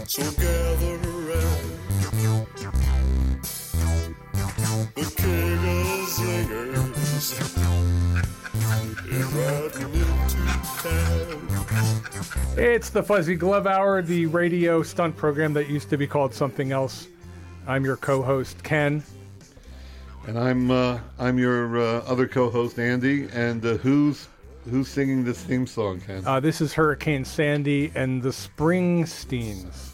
So gather around the king of zingers is riding into town. It's the Fuzzy Glove Hour, the radio stunt program that used to be called something else. I'm your co-host, Ken. And I'm your other co-host, Andy. And who's singing this theme song, Ken? This is Hurricane Sandy and the Springsteens.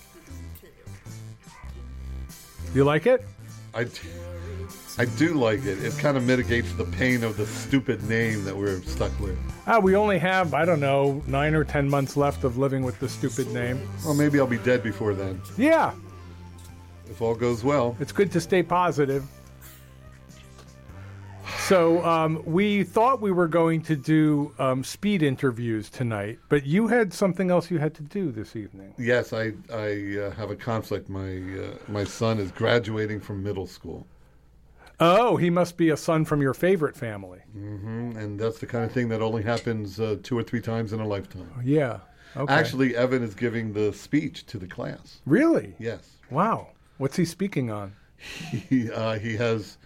You like it? I do like it. It kind of mitigates the pain of the stupid name that we're stuck with. We only have, 9 or 10 months left of living with the stupid name. Well, maybe I'll be dead before then. Yeah. If all goes well. It's good to stay positive. So we thought we were going to do speed interviews tonight, but you had something else you had to do this evening. Yes, I have a conflict. My son is graduating from middle school. Oh, he must be a son from your favorite family. Mm-hmm. And that's the kind of thing that only happens 2 or 3 times in a lifetime. Yeah. Okay. Actually, Evan is giving the speech to the class. Really? Yes. Wow. What's he speaking on? He has...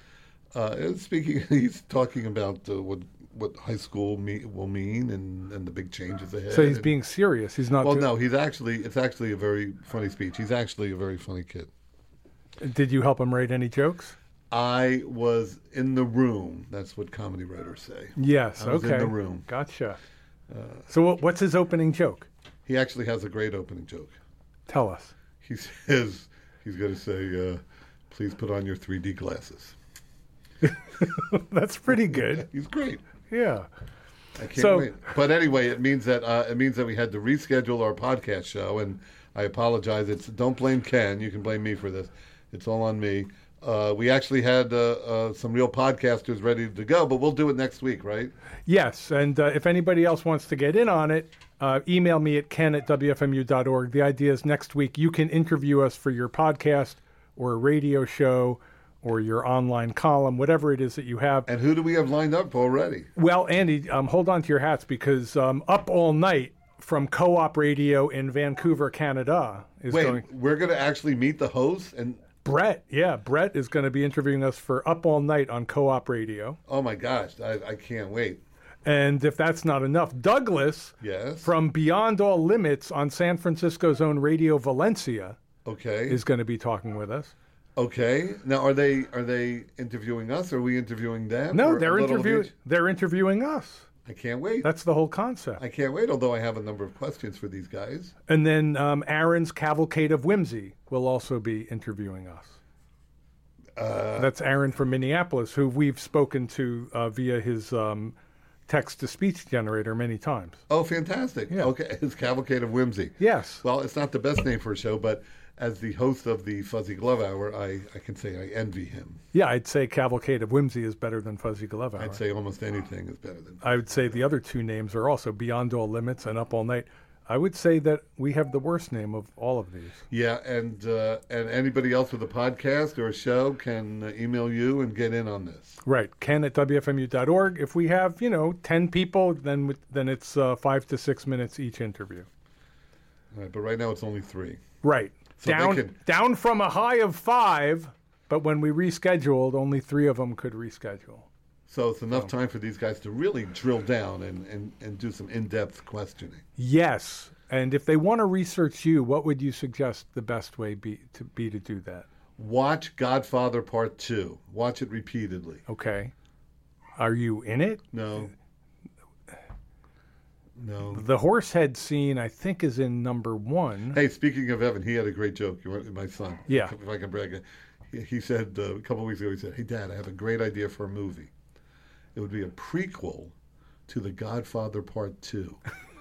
he's talking about what high school will mean and the big changes ahead. So he's being serious. He's not. Well, no, it's actually a very funny speech. He's actually a very funny kid. Did you help him write any jokes? I was in the room. That's what comedy writers say. Yes. I was okay. in the room. Gotcha. So what's his opening joke? He actually has a great opening joke. Tell us. He says he's going to say, "Please put on your 3D glasses." That's pretty good. He's great. Yeah. I can't wait. But anyway, it means that we had to reschedule our podcast show, and I apologize. Don't blame Ken. You can blame me for this. It's all on me. We actually had some real podcasters ready to go, but we'll do it next week, right? Yes, and if anybody else wants to get in on it, email me at ken@wfmu.org. The idea is next week you can interview us for your podcast or a radio show or your online column, whatever it is that you have. And who do we have lined up already? Well, Andy, hold on to your hats because Up All Night from Co-op Radio in Vancouver, Canada is going... we're going to actually meet the host? And Brett is going to be interviewing us for Up All Night on Co-op Radio. Oh, my gosh. I can't wait. And if that's not enough, Douglas from Beyond All Limits on San Francisco's own Radio Valencia is going to be talking with us. Okay. Now, are they interviewing us? Or are we interviewing them? No, they're interviewing us. I can't wait. That's the whole concept. I can't wait, although I have a number of questions for these guys. And then Aaron's Cavalcade of Whimsy will also be interviewing us. That's Aaron from Minneapolis, who we've spoken to via his text-to-speech generator many times. Oh, fantastic. Yeah. Okay, his Cavalcade of Whimsy. Yes. Well, it's not the best name for a show, but as the host of the Fuzzy Glove Hour, I can say I envy him. Yeah, I'd say Cavalcade of Whimsy is better than Fuzzy Glove Hour. I'd say almost anything is better than. I would say the other two names are also Beyond All Limits and Up All Night. I would say that we have the worst name of all of these. Yeah, and anybody else with a podcast or a show can email you and get in on this. Right, ken@wfmu.org. If we have, 10 people, then it's 5 to 6 minutes each interview. All right, but right now it's only 3. Right. So down from a high of 5, but when we rescheduled, only 3 of them could reschedule. So it's enough time for these guys to really drill down and do some in-depth questioning. Yes. And if they want to research you, what would you suggest the best way be to do that? Watch Godfather Part 2. Watch it repeatedly. Okay. Are you in it? No. The horsehead scene, I think, is in number 1. Hey, speaking of Evan, he had a great joke. My son. Yeah. If I can brag. He said a couple of weeks ago, he said, "Hey, Dad, I have a great idea for a movie. It would be a prequel to The Godfather Part 2.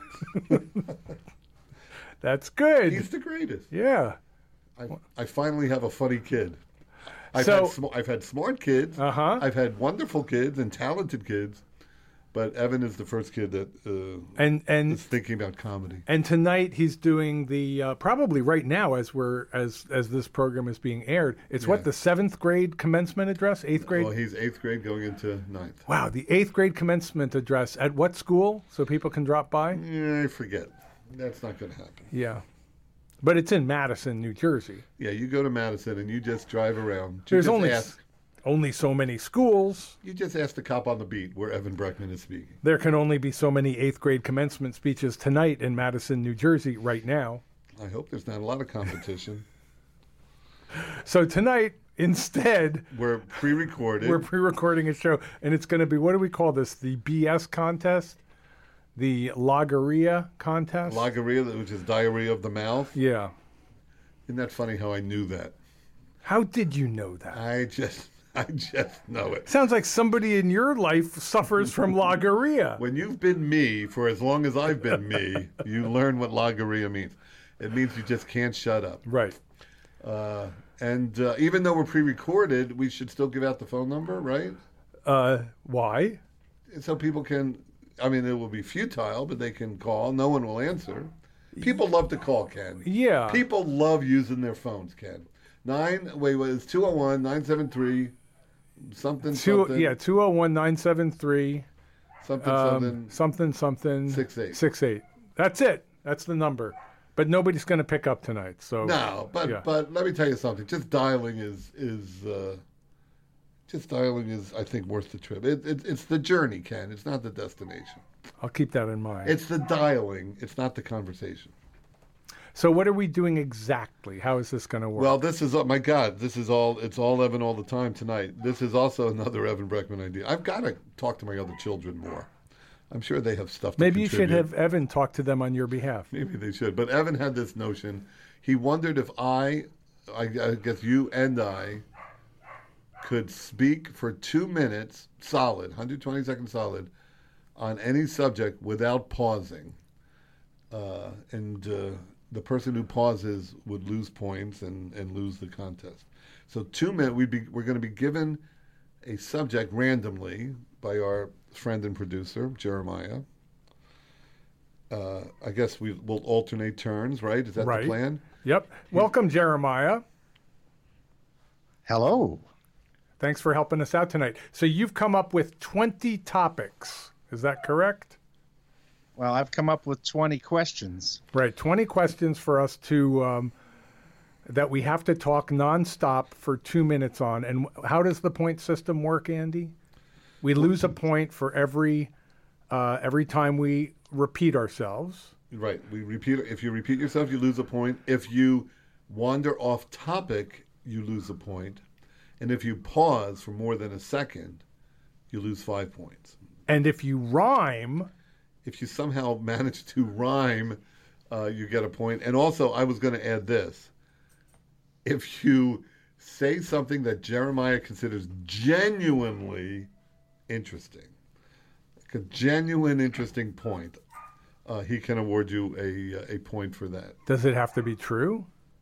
That's good. He's the greatest. Yeah. I finally have a funny kid. I've had smart kids. Uh-huh. I've had wonderful kids and talented kids. But Evan is the first kid that is thinking about comedy. And tonight he's doing the probably right now as this program is being aired. It's what, the 7th grade commencement address, 8th grade. Well, he's 8th grade going into 9th. Wow, the 8th grade commencement address at what school? So people can drop by. Yeah, I forget. That's not going to happen. Yeah. But it's in Madison, New Jersey. Yeah, you go to Madison and you just drive around. You There's just only so many schools. You just ask the cop on the beat where Evan Breckman is speaking. There can only be so many 8th grade commencement speeches tonight in Madison, New Jersey, right now. I hope there's not a lot of competition. So tonight, instead, We're pre-recorded. we're pre-recording a show, and it's going to be, what do we call this? The BS contest? The Logorrhea contest? Logorrhea, which is diarrhea of the mouth. Yeah. Isn't that funny how I knew that? How did you know that? I just know it. Sounds like somebody in your life suffers from logorrhea. When you've been me for as long as I've been me, you learn what logorrhea means. It means you just can't shut up. Right. And even though we're pre-recorded, we should still give out the phone number, right? Why? So people can, I mean, it will be futile, but they can call. No one will answer. People love to call, Ken. Yeah. People love using their phones, Ken. It's 201-973 something. Yeah, 201-973 something 68. That's it. That's the number. But nobody's going to pick up tonight. So No, but yeah. but let me tell you something. Just dialing is I think worth the trip. It's the journey, Ken. It's not the destination. I'll keep that in mind. It's the dialing. It's not the conversation. So what are we doing exactly? How is this going to work? Well, this is my God. It's all Evan all the time tonight. This is also another Evan Breckman idea. I've got to talk to my other children more. I'm sure they have stuff to Maybe you should contribute. have Evan talk to them on your behalf. Maybe they should. But Evan had this notion. He wondered if I guess you and I could speak for 2 minutes solid, 120 seconds solid, on any subject without pausing. The person who pauses would lose points and lose the contest. So 2 minutes, we're going to be given a subject randomly by our friend and producer, Jeremiah. I guess we'll alternate turns, right? Is that Right. the plan? Yep. Welcome, Jeremiah. Hello. Thanks for helping us out tonight. So you've come up with 20 topics. Is that correct? Well, I've come up with 20 questions. Right. 20 questions for us to that we have to talk nonstop for 2 minutes on. And how does the point system work, Andy? We lose a point for every time we repeat ourselves. Right. If you repeat yourself, you lose a point. If you wander off topic, you lose a point. And if you pause for more than a second, you lose 5 points. And if you rhyme, If you somehow manage to rhyme, you get a point. And also, I was going to add this. If you say something that Jeremiah considers genuinely interesting, like a genuine interesting point, he can award you a point for that. does it have to be true?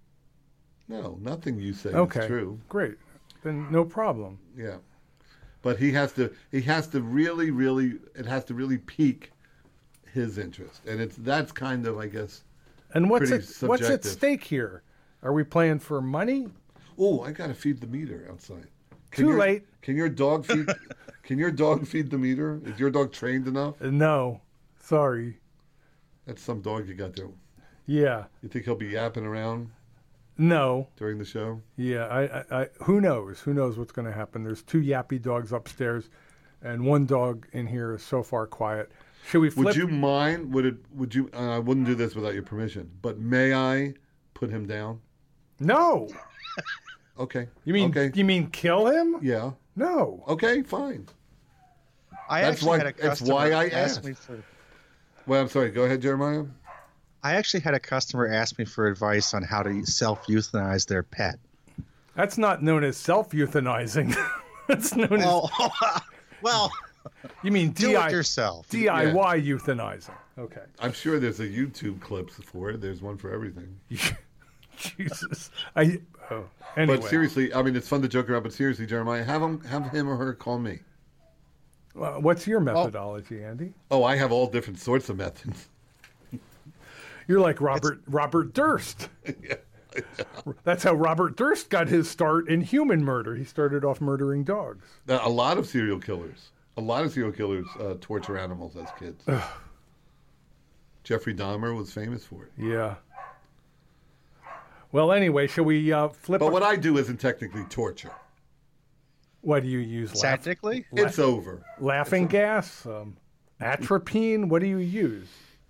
No, nothing you say Okay. is true. Great. Then no problem. Yeah. But he has to really, it has to really pique his interest. And that's kind of, I guess, And what's pretty at subjective. stake here? Are we playing for money? oh, I got to feed the meter outside. Too late. Can your dog feed the meter? Is your dog trained enough? No. Sorry. That's some dog you got there. Yeah. You think he'll be yapping around No. during the show? Yeah. I who knows? Who knows what's going to happen? There's 2 yappy dogs upstairs, and 1 dog in here is so far quiet. Should we flip? Would you mind? Would you? I wouldn't do this without your permission. But may I put him down? No. Okay. You mean kill him? Yeah. No. Okay. Fine. I That's actually why- had a that's customer why I ask asked. me for. Well, I'm sorry. Go ahead, Jeremiah. I actually had a customer ask me for advice on how to self-euthanize their pet. That's not known as self-euthanizing. That's known as. Oh, well, You mean do it yourself. DIY euthanizing? Okay. I'm sure there's a YouTube clip for it. There's one for everything. Jesus. Anyway. But seriously, I mean, it's fun to joke around. But seriously, Jeremiah, have him or her call me. What's your methodology, Andy? Oh, I have all different sorts of methods. You're like Robert Durst. That's how Robert Durst got his start in human murder. He started off murdering dogs. A lot of serial killers torture animals as kids. Jeffrey Dahmer was famous for it. Yeah. Well, anyway, shall we flip? But what I do isn't technically torture. What do you use? Technically? It's over. Laughing gas? Atropine? What do you use?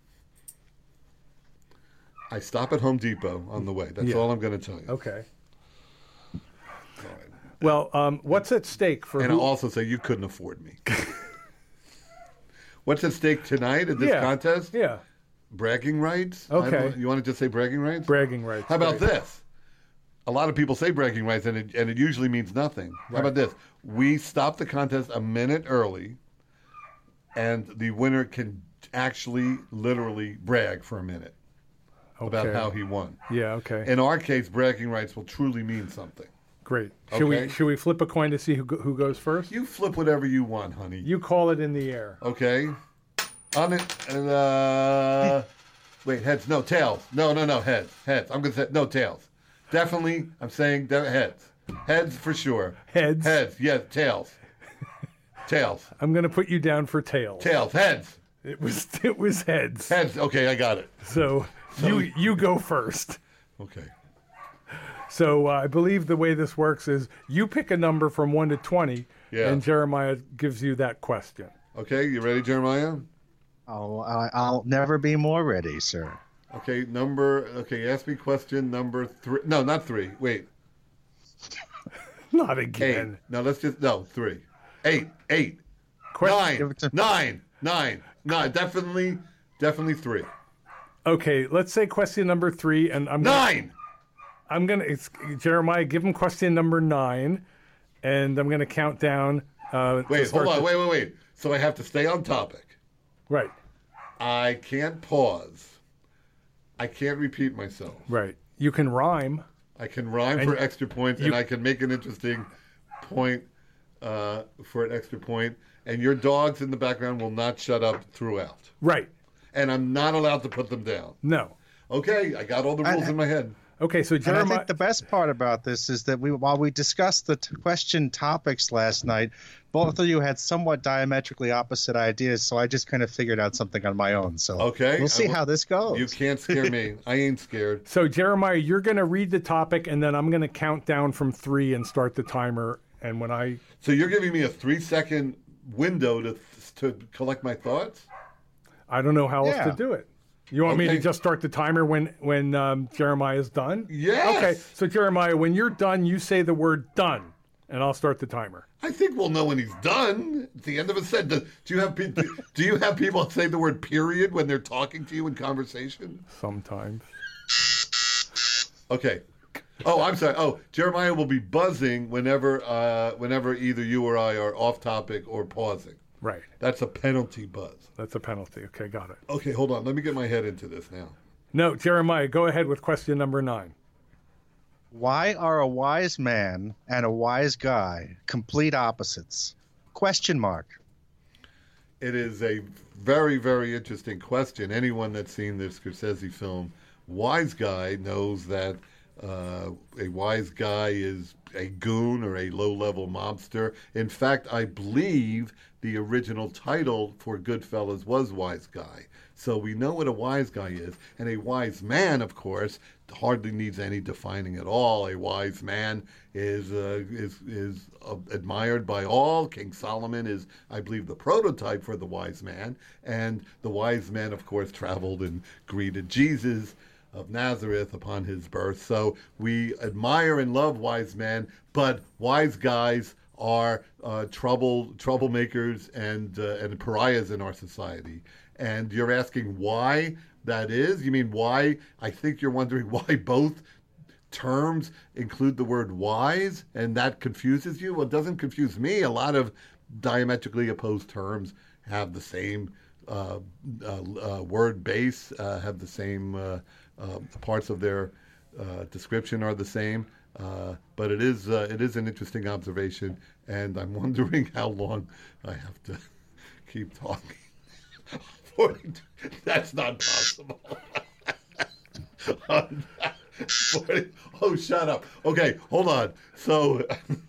I stop at Home Depot on the way. That's Yeah. all I'm going to tell you. Okay. All right. Well, what's at stake for And who? I'll also say you couldn't afford me. What's at stake tonight in this Yeah. contest? Yeah. Bragging rights? Okay. You want to just say bragging rights? Bragging rights. How about right. this? A lot of people say bragging rights, and it usually means nothing. How about this? We stop the contest a minute early, and the winner can actually, literally brag for a minute about Okay. how he won. Yeah, okay. In our case, bragging rights will truly mean something. Great. Okay. Should we flip a coin to see who goes first? You flip whatever you want, honey. You call it in the air. Okay. On it. And, wait, heads. No, tails. No, heads. Heads. I'm going to say, no, tails. Definitely, I'm saying heads. Heads for sure. Heads? Heads, yes. Tails. Tails. I'm going to put you down for tails. Tails. Heads. It was heads. Heads. Okay, I got it. So you go first. Okay. So I believe the way this works is you pick a number from 1 to 20, Yeah. and Jeremiah gives you that question. Okay, you ready, Jeremiah? I'll never be more ready, sir. Okay, ask me question number 3. No, not 3. Wait. Not 8. again. No, 3. 8. 8. Question- 9. 9. Definitely 3. Okay, let's say question number 3, and I'm 9. it's Jeremiah. Give him question number 9, and I'm gonna count down. Wait, hold on. Wait. So I have to stay on topic. Right, I can't pause. I can't repeat myself. right. You can rhyme. I can rhyme for extra points, and I can make an interesting point for an extra point. And your dogs in the background will not shut up throughout. Right. And I'm not allowed to put them down. No. Okay, I got all the rules in my head. Okay, so And I Jeremiah. think the best part about this is that while we discussed the question topics last night, both of you had somewhat diametrically opposite ideas, so I just kind of figured out something on my own. So Okay. we'll see how this goes. You can't scare me. I ain't scared. So Jeremiah, you're gonna read the topic, and then I'm gonna count down from 3 and start the timer. And when I So you're giving me a 3-second window to collect my thoughts? don't know how else Yeah. to do it. You want me to Okay. just start the timer when Jeremiah's done? Yes. Okay. So Jeremiah, when you're done, you say the word "done," and I'll start the timer. I think we'll know when he's done. At the end of a sentence. Do you have people say the word "period" when they're talking to you in conversation? Sometimes. Okay. Oh, I'm sorry. Oh, Jeremiah will be buzzing whenever either you or I are off topic or pausing. Right. That's a penalty buzz. That's a penalty. Okay, got it. Okay, hold on. Let me get my head into this now. No, Jeremiah, go ahead with question number 9. Why are a wise man and a wise guy complete opposites? Question mark. It is a very, very interesting question. Anyone that's seen the Scorsese film Wise Guy knows that a wise guy is a goon or a low-level mobster. In fact, I believe the original title for Goodfellas was Wise Guy. So we know what a wise guy is. And a wise man, of course, hardly needs any defining at all. A wise man is admired by all. King Solomon is, I believe, the prototype for the wise man. And the wise man, of course, traveled and greeted Jesus of Nazareth upon his birth. So we admire and love wise men, but wise guys are troublemakers and pariahs in our society. And you're asking why that is? You mean why? I think you're wondering why both terms include the word wise, and that confuses you? Well, it doesn't confuse me. A lot of diametrically opposed terms have the same word base, have the same parts of their description are the same. But it is an interesting observation, and I'm wondering how long I have to keep talking. That's not possible. Oh, shut up. Okay, hold on. So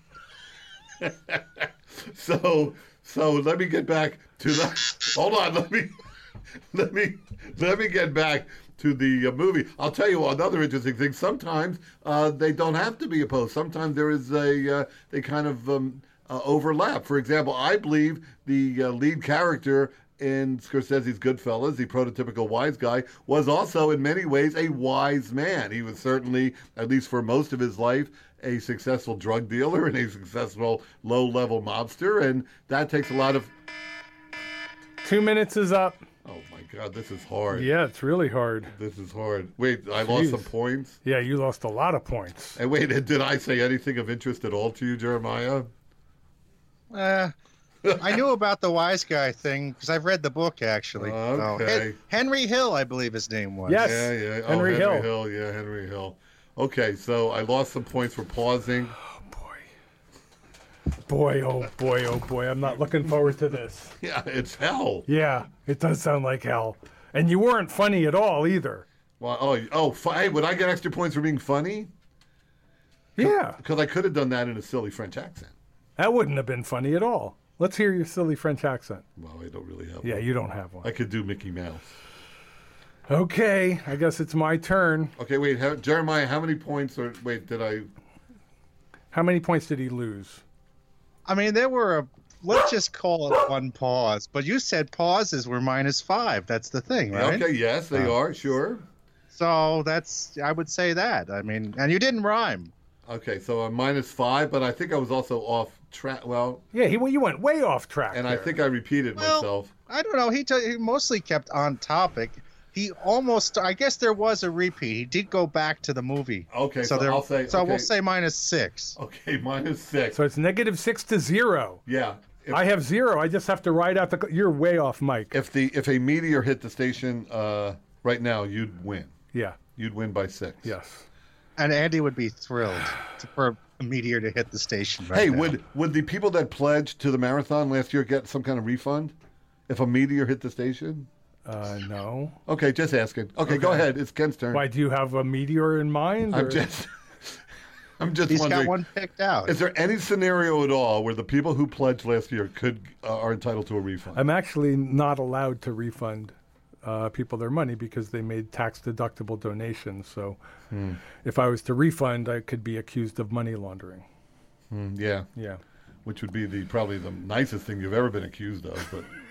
let me get back to the. Hold on. Let me get back to the movie. I'll tell you another interesting thing. Sometimes they don't have to be opposed. Sometimes there is they kind of overlap. For example, I believe the lead character in Scorsese's Goodfellas, the prototypical wise guy, was also in many ways a wise man. He was certainly, at least for most of his life, a successful drug dealer and a successful low-level mobster, and that takes a lot of... 2 minutes is up. Oh, my God, this is hard. Yeah, it's really hard. This is hard. Wait, I lost some points? Yeah, you lost a lot of points. And wait, did I say anything of interest at all to you, Jeremiah? I knew about the wise guy thing because I've read the book, actually. Okay. Henry Hill, I believe his name was. Yes. Yeah. Henry Hill. Yeah, Henry Hill. Okay, so I lost some points for pausing. Boy, oh boy. I'm not looking forward to this. Yeah, it's hell. Yeah, it does sound like hell. And you weren't funny at all either. Well, hey, would I get extra points for being funny? Yeah. Because I could have done that in a silly French accent. That wouldn't have been funny at all. Let's hear your silly French accent. Well, I don't really have Yeah, one. you don't have one. I could do Mickey Mouse. Okay, I guess it's my turn. Okay, wait, Jeremiah, how many points How many points did he lose? I mean, there were let's just call it one pause. But you said pauses were -5. That's the thing, right? Okay, yes, they are, sure. So I would say that. I mean, and you didn't rhyme. Okay, so I'm -5, but I think I was also off track. Well, Yeah, you went way off track. and I there. think I repeated myself. I don't know. He mostly kept on topic. He almost. I guess there was a repeat. He did go back to the movie. Okay, so there, I'll say. So okay, we'll say -6. Okay, -6. So it's -6 to 0. Yeah. I have 0. I just have to write out You're way off, Mike. If a meteor hit the station right now, you'd win. Yeah. You'd win by 6. Yes. And Andy would be thrilled for a meteor to hit the station. Right Hey, now. would the people that pledged to the marathon last year get some kind of refund if a meteor hit the station? No. Okay, just asking. Okay, go ahead. It's Ken's turn. Why, do you have a meteor in mind? I'm or- just He's wondering. got one picked out. Is there any scenario at all where the people who pledged last year are entitled to a refund? I'm actually not allowed to refund people their money because they made tax-deductible donations. So if I was to refund, I could be accused of money laundering. Yeah, Yeah. which would be probably the nicest thing you've ever been accused of,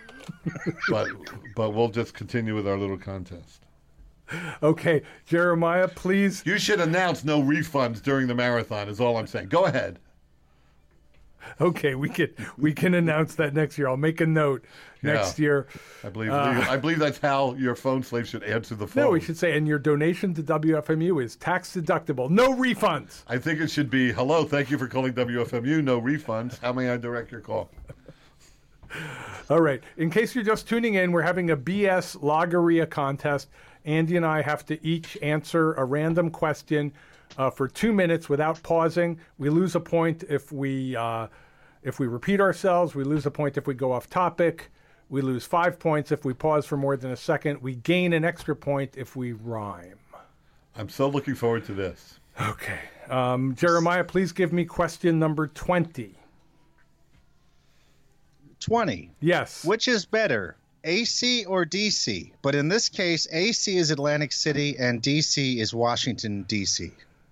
but we'll just continue with our little contest. Okay, Jeremiah, please. You should announce no refunds during the marathon. Is all I'm saying. Go ahead. Okay, we can announce that next year. I'll make a note next year. I believe that's how your phone slave should answer the phone. No, we should say, and your donation to WFMU is tax deductible. No refunds. I think it should be, hello, thank you for calling WFMU, no refunds. How may I direct your call? All right. In case you're just tuning in, we're having a BS Logorrhea contest. Andy and I have to each answer a random question for 2 minutes without pausing. We lose a point if we repeat ourselves. We lose a point if we go off topic. We lose 5 points if we pause for more than a second. We gain an extra point if we rhyme. I'm so looking forward to this. Okay. Jeremiah, please give me question number 20. 20. Yes. Which is better, AC or DC? But in this case, AC is Atlantic City and DC is Washington, D.C.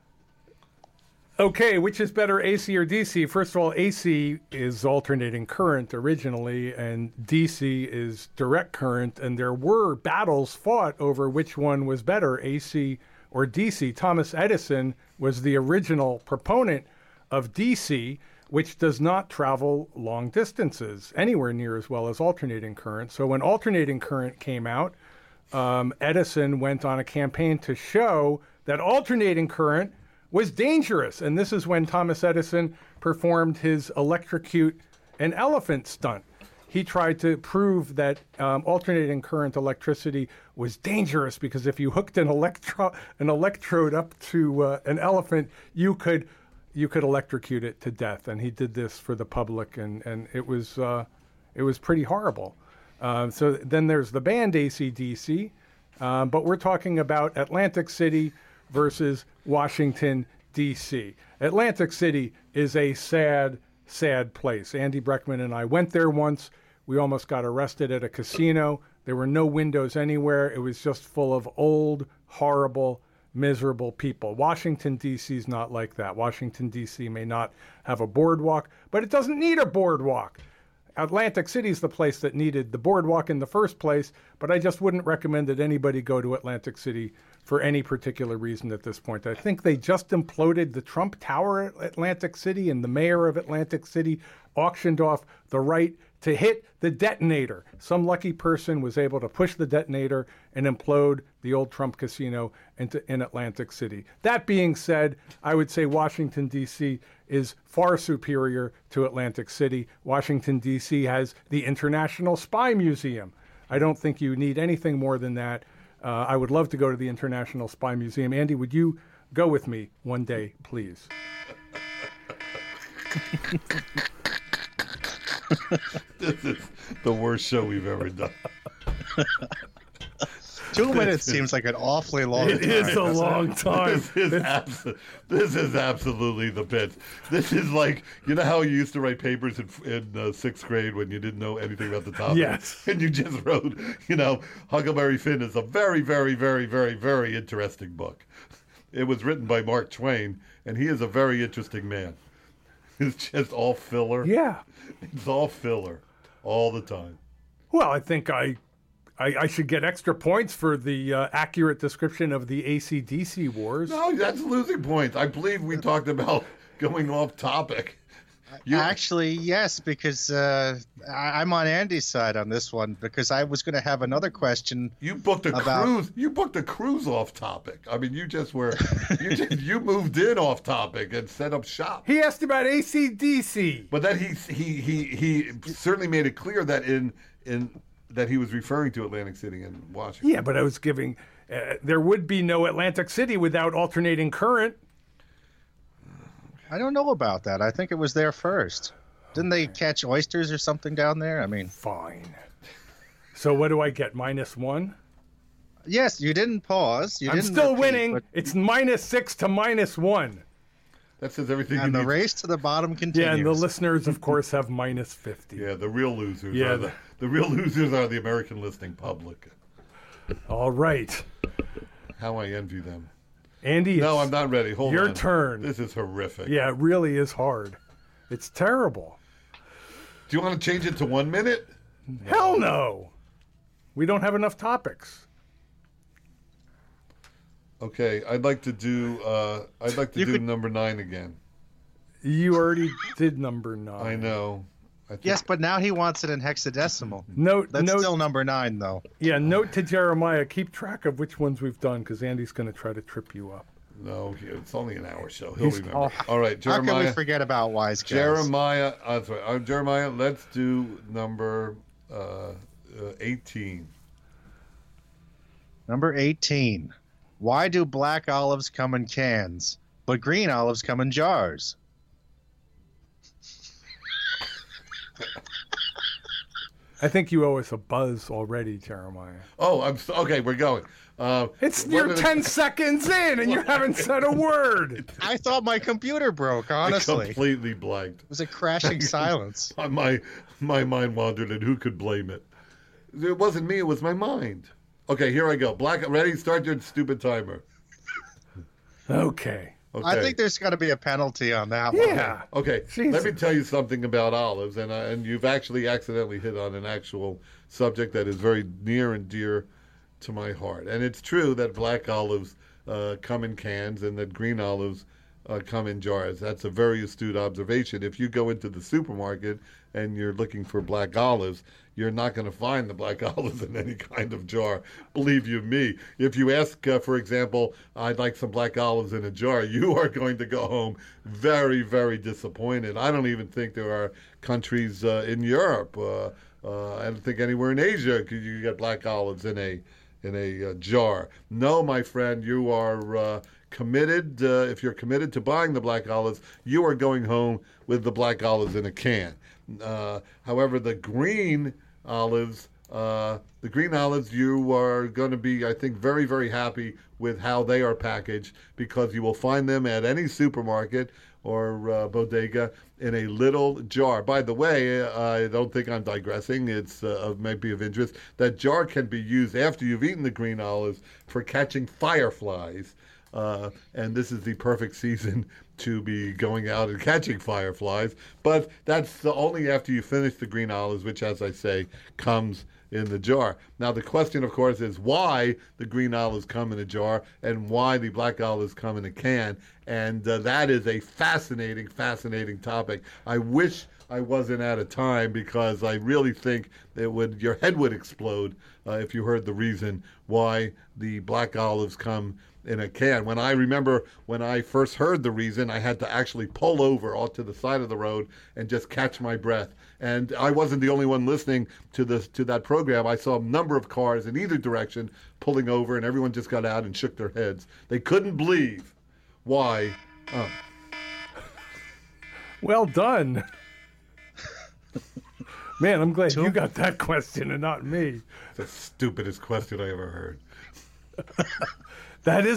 Okay, which is better, AC or DC? First of all, AC is alternating current originally, and DC is direct current, and there were battles fought over which one was better, AC or DC. Thomas Edison was the original proponent of DC, which does not travel long distances anywhere near as well as alternating current. So when alternating current came out, Edison went on a campaign to show that alternating current was dangerous. And this is when Thomas Edison performed his electrocute an elephant stunt. He tried to prove that alternating current electricity was dangerous because if you hooked an electrode up to an elephant, you could electrocute it to death. And he did this for the public, and it was pretty horrible. So then there's the band AC/DC, but we're talking about Atlantic City versus Washington, D.C. Atlantic City is a sad, sad place. Andy Breckman and I went there once. We almost got arrested at a casino There were no windows anywhere. It was just full of old, horrible, miserable people. Washington, D.C. is not like that. Washington, D.C. may not have a boardwalk, but it doesn't need a boardwalk. Atlantic City is the place that needed the boardwalk in the first place, but I just wouldn't recommend that anybody go to Atlantic City for any particular reason at this point. I think they just imploded the Trump Tower at Atlantic City, and the mayor of Atlantic City auctioned off the right to hit the detonator. Some lucky person was able to push the detonator and implode the old Trump casino in Atlantic City. That being said, I would say Washington, D.C. is far superior to Atlantic City. Washington, D.C. has the International Spy Museum. I don't think you need anything more than that. I would love to go to the International Spy Museum. Andy, would you go with me one day, please? This is the worst show we've ever done. 2 minutes seems like an awfully long time. It is a long time. This is absolutely the bit. This is like, you know how you used to write papers in sixth grade when you didn't know anything about the topic? Yes. And you just wrote, Huckleberry Finn is a very, very, very, very, very interesting book. It was written by Mark Twain, and he is a very interesting man. It's just all filler. Yeah. It's all filler all the time. Well, I think I should get extra points for the accurate description of the AC/DC wars. No, that's losing points. I believe we talked about going off topic. Actually, yes, because I'm on Andy's side on this one, because I was going to have another question. You booked a cruise. You booked a cruise off topic. I mean, you just were. You moved in off topic and set up shop. He asked about AC/DC. But then he certainly made it clear that in that he was referring to Atlantic City and Washington. Yeah, but I was giving. There would be no Atlantic City without alternating current. I don't know about that. I think it was there first. Didn't they catch oysters or something down there? I mean, fine. So what do I get? -1? Yes, you didn't pause. I'm still winning. It's -6 to -1. That says everything. And the race to the bottom continues. Yeah, and the listeners, of course, have -50. Yeah, the real losers. Yeah, are the real losers are the American listening public. All right. How I envy them. Andy, no, I'm not ready. Hold on. Your turn. This is horrific. Yeah, it really is hard. It's terrible. Do you want to change it to 1 minute? Hell no. We don't have enough topics. Okay, I'd like to do number 9 again. You already did number 9. I know. Yes, but now he wants it in hexadecimal. That's still number 9, though. Yeah, note to Jeremiah, keep track of which ones we've done, because Andy's going to try to trip you up. No, it's only an hour show. He'll remember. All right, Jeremiah. How can we forget about wise guys? Jeremiah, let's do number 18. Number 18. Why do black olives come in cans, but green olives come in jars? I think you owe us a buzz already, Jeremiah. Oh, okay. We're going. You're 10 seconds in, and you haven't said a word. I thought my computer broke. Honestly, I completely blanked. It was a crashing silence. My mind wandered, and who could blame it? It wasn't me. It was my mind. Okay, here I go. Ready? Start your stupid timer. Okay. I think there's got to be a penalty on that one. Yeah. Okay. Let me tell you something about olives, and you've actually accidentally hit on an actual subject that is very near and dear to my heart. And it's true that black olives come in cans and that green olives come in jars. That's a very astute observation. If you go into the supermarket and you're looking for black olives, you're not going to find the black olives in any kind of jar. Believe you me. If you ask, for example, I'd like some black olives in a jar, you are going to go home very, very disappointed. I don't even think there are countries in Europe. I don't think anywhere in Asia could you get black olives in a jar. No, my friend, you are committed. If you're committed to buying the black olives, you are going home with the black olives in a can. However, the green olives The green olives, you are going to be, I think, very, very happy with how they are packaged, because you will find them at any supermarket or bodega in a little jar. By the way, I don't think I'm digressing. It's might be of interest. That jar can be used after you've eaten the green olives for catching fireflies. And this is the perfect season to be going out and catching fireflies. But that's only after you finish the green olives, which, as I say, comes in the jar. Now, the question, of course, is why the green olives come in a jar and why the black olives come in a can. And that is a fascinating, fascinating topic. I wish I wasn't out of time, because I really think your head would explode if you heard the reason why the black olives come in a can. When I first heard the reason, I had to actually pull over onto the side of the road and just catch my breath. And I wasn't the only one listening to that program. I saw a number of cars in either direction pulling over, and everyone just got out and shook their heads. They couldn't believe why. Well done. Man, I'm glad you got that question and not me. It's the stupidest question I ever heard. That is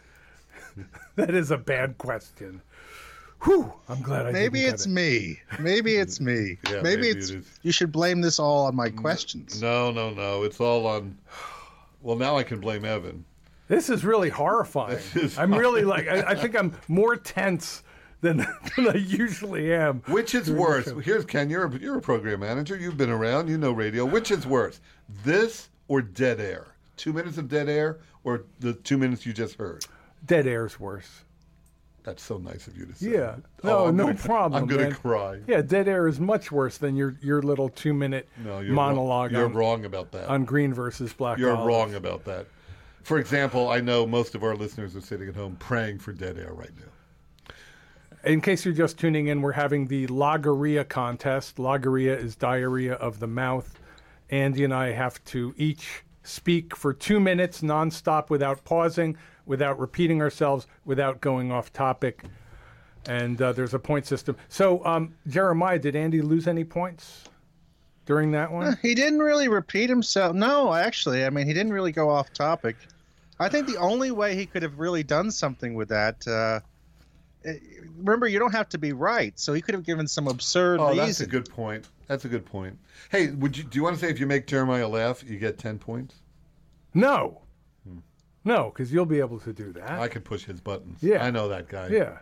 a bad question. Whew, I'm glad I Maybe didn't it's get it. me. Maybe it's me. Yeah, maybe it it's is. you should blame this all on my questions. No. It's all on. Well, now I can blame Evan. This is really horrifying. I'm really I think I'm more tense than I usually am. Which is worse? Here's Ken. You're a program manager. You've been around. You know radio. Which is worse, this or dead air? 2 minutes of dead air, or the 2 minutes you just heard? Dead air's worse. That's so nice of you to say. Yeah. Oh, No problem. I'm going man. to cry. Yeah, dead air is much worse than your little 2 minute No, you're monologue. Wrong. You're wrong about that. On green versus black. You're olives. wrong about that. For example, I know most of our listeners are sitting at home praying for dead air right now. In case you're just tuning in, we're having the Logorrhea contest. Logorrhea is diarrhea of the mouth. Andy and I have to each speak for 2 minutes nonstop without pausing, without repeating ourselves, without going off topic. And there's a point system. So, Jeremiah, did Andy lose any points during that one? He didn't really repeat himself. No, actually. I mean, he didn't really go off topic. I think the only way he could have really done something with that, remember, you don't have to be right. So he could have given some absurd reason. That's a good point. That's a good point. Hey, do you want to say if you make Jeremiah laugh, you get 10 points? No. No, because you'll be able to do that. I could push his buttons. Yeah. I know that guy. Yeah.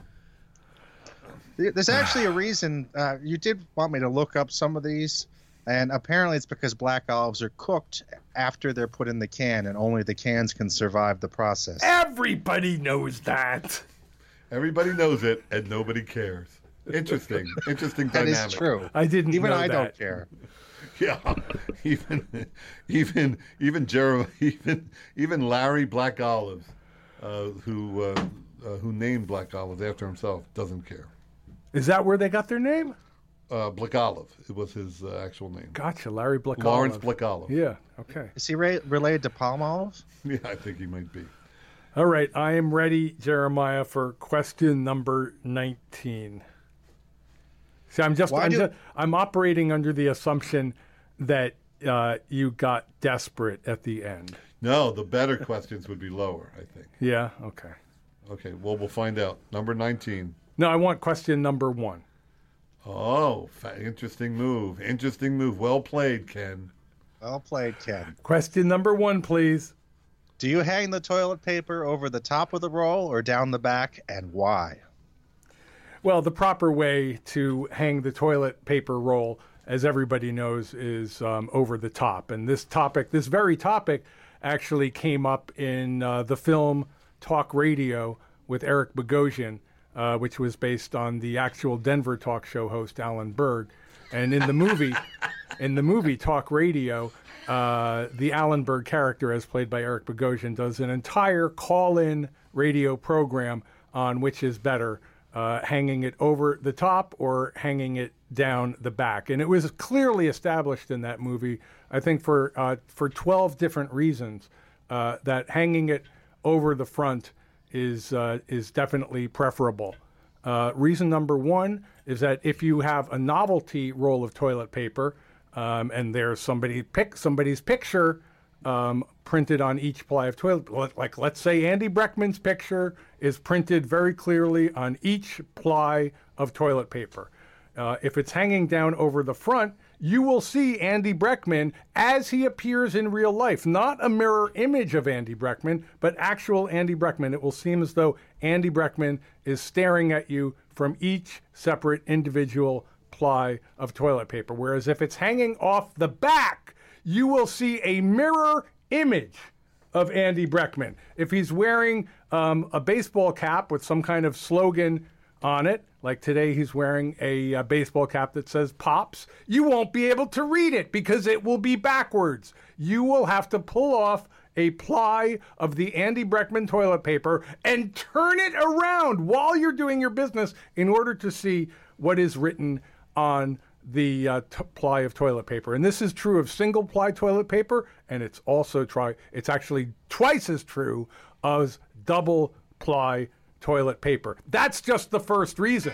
There's actually a reason. You did want me to look up some of these, and apparently it's because black olives are cooked after they're put in the can, and only the cans can survive the process. Everybody knows that. Everybody knows it, and nobody cares. Interesting. Interesting That dynamic. is true. I didn't Even know I that. don't care. Yeah, even Jeremy, even Larry Black Olives, who named Black Olives after himself, doesn't care. Is that where they got their name? Black Olive, it was his actual name. Gotcha, Larry Black Lawrence Olive. Black Olive. Yeah, okay. Is he related to palm olive? Yeah, I think he might be. All right, I am ready, Jeremiah, for question number 19. See, I'm operating under the assumption that you got desperate at the end. No, the better questions would be lower, I think. Yeah, okay. Okay, well, we'll find out. Number 19. No, I want question number 1. Oh, interesting move. Interesting move. Well played, Ken. Well played, Ken. Question number 1, please. Do you hang the toilet paper over the top of the roll or down the back, and why? Well, the proper way to hang the toilet paper roll, as everybody knows, is over the top. And this very topic, actually came up in the film Talk Radio with Eric Bogosian, which was based on the actual Denver talk show host Alan Berg. And in the movie Talk Radio, the Alan Berg character, as played by Eric Bogosian, does an entire call-in radio program on which is better, hanging it over the top or hanging it down the back. And it was clearly established in that movie, I think for 12 different reasons, that hanging it over the front is definitely preferable. Reason number 1 is that if you have a novelty roll of toilet paper, and there's somebody's picture printed on each ply of toilet. Like, let's say Andy Breckman's picture is printed very clearly on each ply of toilet paper. If it's hanging down over the front, you will see Andy Breckman as he appears in real life. Not a mirror image of Andy Breckman, but actual Andy Breckman. It will seem as though Andy Breckman is staring at you from each separate individual ply of toilet paper. Whereas if it's hanging off the back, you will see a mirror image of Andy Breckman. If he's wearing a baseball cap with some kind of slogan on it, like today he's wearing a baseball cap that says Pops, you won't be able to read it because it will be backwards. You will have to pull off a ply of the Andy Breckman toilet paper and turn it around while you're doing your business in order to see what is written on the ply of toilet paper. And this is true of single ply toilet paper, and it's also it's actually twice as true as double ply toilet paper. That's just the first reason.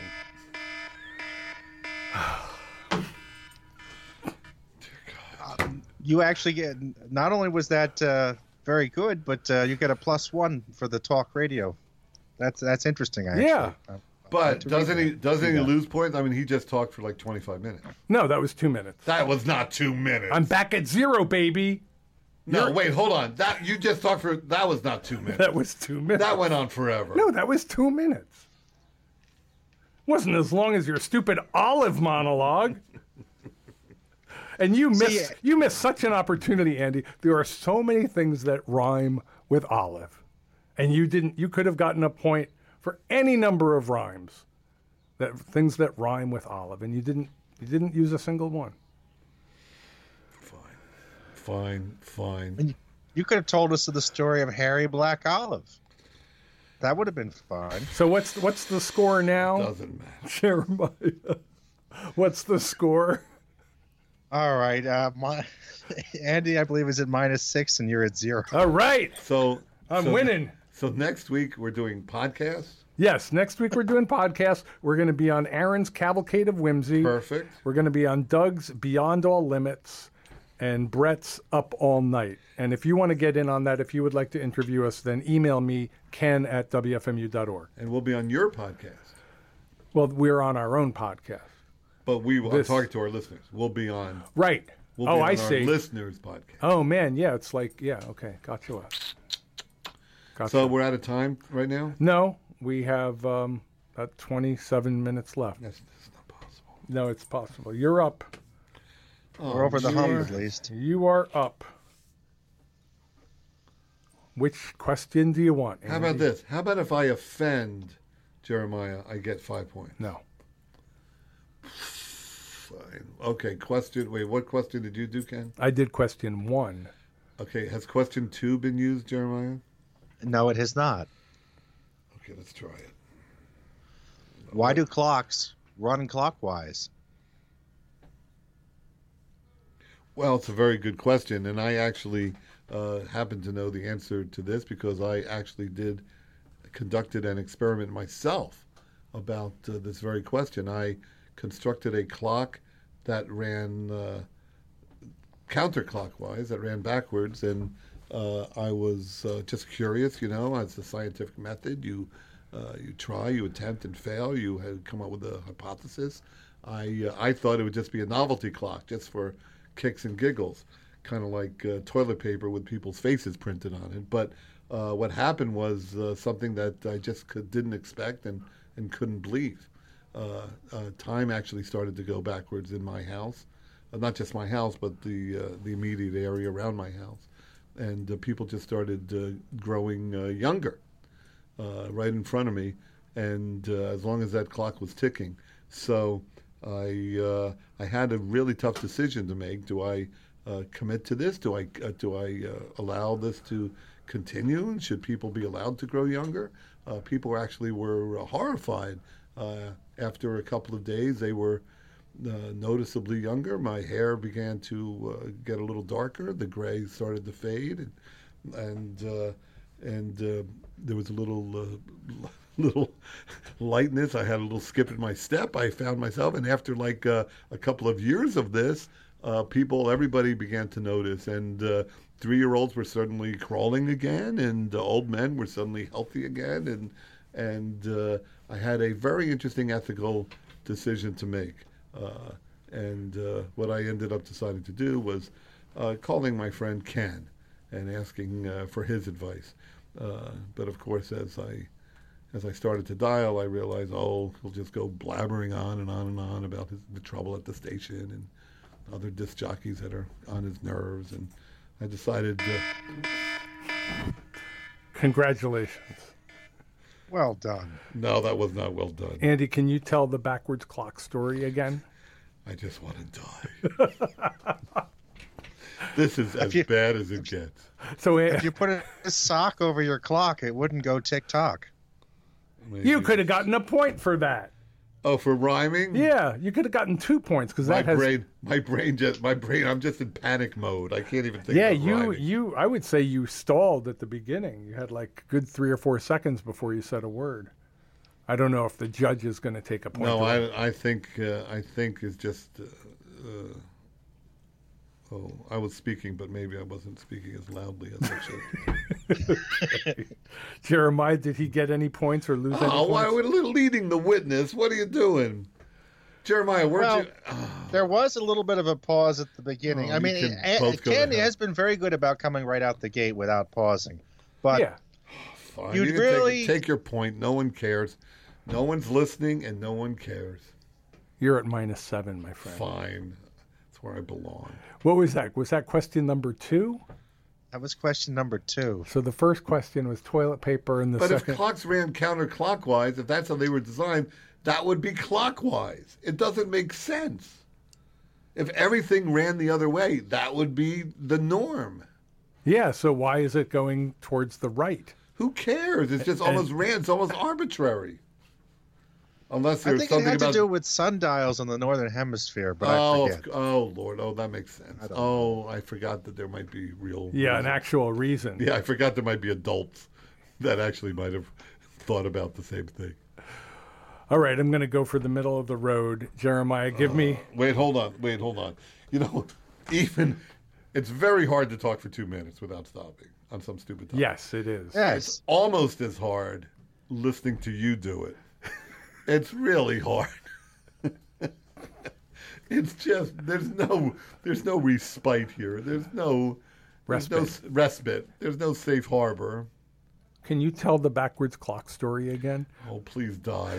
You actually get, not only was that very good, but you get a +1 for the talk radio. That's interesting, actually. Yeah. But doesn't he lose points? I mean, he just talked for like 25 minutes. No, that was 2 minutes. That was not 2 minutes. I'm back at 0, baby. No, wait, hold on. That you just talked for. That was not 2 minutes. That was 2 minutes. That went on forever. No, that was 2 minutes. Wasn't as long as your stupid Olive monologue. And you missed such an opportunity, Andy. There are so many things that rhyme with Olive, and you could have gotten a point for any number of rhymes, things that rhyme with Olive, and you didn't use a single one. Fine. And you could have told us the story of Harry Black Olive. That would have been fine. So what's the score now? Doesn't matter. Jeremiah, what's the score? All right, Andy, I believe, is at -6, and you're at 0. All right, So I'm winning. So next week we're doing podcasts. Yes, next week we're doing podcasts. We're going to be on Aaron's Cavalcade of Whimsy. Perfect. We're going to be on Doug's Beyond All Limits and Brett's Up All Night. And if you want to get in on that, if you would like to interview us, then email me, ken@wfmu.org. And we'll be on your podcast. Well, we're on our own podcast. But I'm talking to our listeners. We'll be on. Right. We'll be on I our see. listeners' podcast. Oh, man. Yeah, it's like, yeah, okay. Gotcha. So we're out of time right now? No, we have about 27 minutes left. That's not possible. No, it's possible. You're up. We're over the hump, at least. You are up. Which question do you want, Andy? How about this? How about if I offend Jeremiah, I get 5 points? No. Fine. Okay, question. Wait, what question did you do, Ken? I did question 1. Okay, has question 2 been used, Jeremiah? No, it has not. Okay, let's try it. Why do clocks run clockwise? Well, it's a very good question, and I actually happen to know the answer to this because I actually conducted an experiment myself about this very question. I constructed a clock that ran counterclockwise, that ran backwards, and I was just curious, as a scientific method. You try, you attempt and fail. You had come up with a hypothesis. I thought it would just be a novelty clock, just for kicks and giggles, kind of like toilet paper with people's faces printed on it. But what happened was something that I just didn't expect and couldn't believe. Time actually started to go backwards in my house, not just my house, but the immediate area around my house, and people just started growing younger right in front of me, and as long as that clock was ticking. So I had a really tough decision to make. Do I commit to this? Do I allow this to continue? And should people be allowed to grow younger? People actually were horrified. After a couple of days, they were noticeably younger. My hair began to get a little darker. The gray started to fade, and there was a little lightness. I had a little skip in my step. I found myself, and after like a couple of years of this, everybody began to notice. And 3-year-olds were suddenly crawling again, and old men were suddenly healthy again. And I had a very interesting ethical decision to make. And what I ended up deciding to do was calling my friend Ken and asking for his advice. But of course, as I started to dial, I realized, he'll just go blabbering on and on and on about the trouble at the station and other disc jockeys that are on his nerves. And I decided Congratulations. Well done. no, that was not well done. Andy, can you tell the backwards clock story again? I just want to die. This is as bad as it gets. So If you put a sock over your clock, it wouldn't go tick-tock. you could have gotten a point for that. Oh, for rhyming? Yeah, you could have gotten 2 points because that has. My brain. I'm just in panic mode. I can't even think. Yeah, about rhyming. I would say you stalled at the beginning. You had like a good 3 or 4 seconds before you said a word. I don't know if the judge is going to take a point. No, for that. I think it's just. I was speaking, but maybe I wasn't speaking as loudly as I should. Jeremiah, did he get any points or lose any Oh, why points? we're leading the witness? What are you doing, Jeremiah? Where'd you? There was a little bit of a pause at the beginning. I you mean, can both go to Candy hell. has been very good about coming right out the gate without pausing. But Yeah. Fine. You'd You can really- take your point. No one cares. No one's listening, and no one cares. You're at -7, my friend. Fine. That's where I belong. What was that? Was that question number 2? that was question number 2. So the first question was toilet paper, and the But second. if clocks ran counterclockwise, if that's how they were designed, that would be clockwise. It doesn't make sense. If everything ran the other way, that would be the norm. Yeah. So why is it going towards the right? Who cares? It's just it's almost arbitrary. Unless I there's think it something had about to do with sundials in the northern hemisphere, but I forget. oh Lord, that makes sense. I forgot that there might be real. Yeah, an actual reason. Yeah, I forgot there might be adults that actually might have thought about the same thing. All right, I'm going to go for the middle of the road. Jeremiah, give me. Wait, hold on. Even it's very hard to talk for 2 minutes without stopping on some stupid topic. Yes, it is. Yes. Almost as hard listening to you do it. It's really hard. It's just there's no respite here. There's no respite. There's no safe harbor. Can you tell the backwards clock story again? Oh, please die.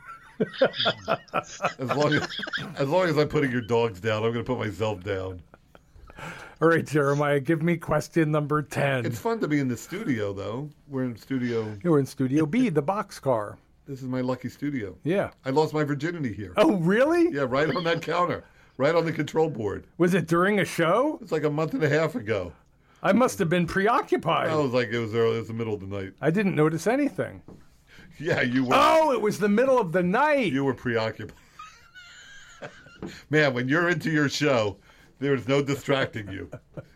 as long as I'm putting your dogs down, I'm going to put myself down. All right, Jeremiah, give me question number 10. It's fun to be in the studio, though. We're in studio. You're in Studio B, the boxcar. This is my lucky studio. Yeah. I lost my virginity here. Oh, really? Yeah, right on that counter, right on the control board. Was it during a show? It's like a month and a half ago. I must have been preoccupied. I was like, it was early. It was the middle of the night. I didn't notice anything. Yeah, you were. Oh, it was the middle of the night. You were preoccupied. Man, when you're into your show, there's no distracting you.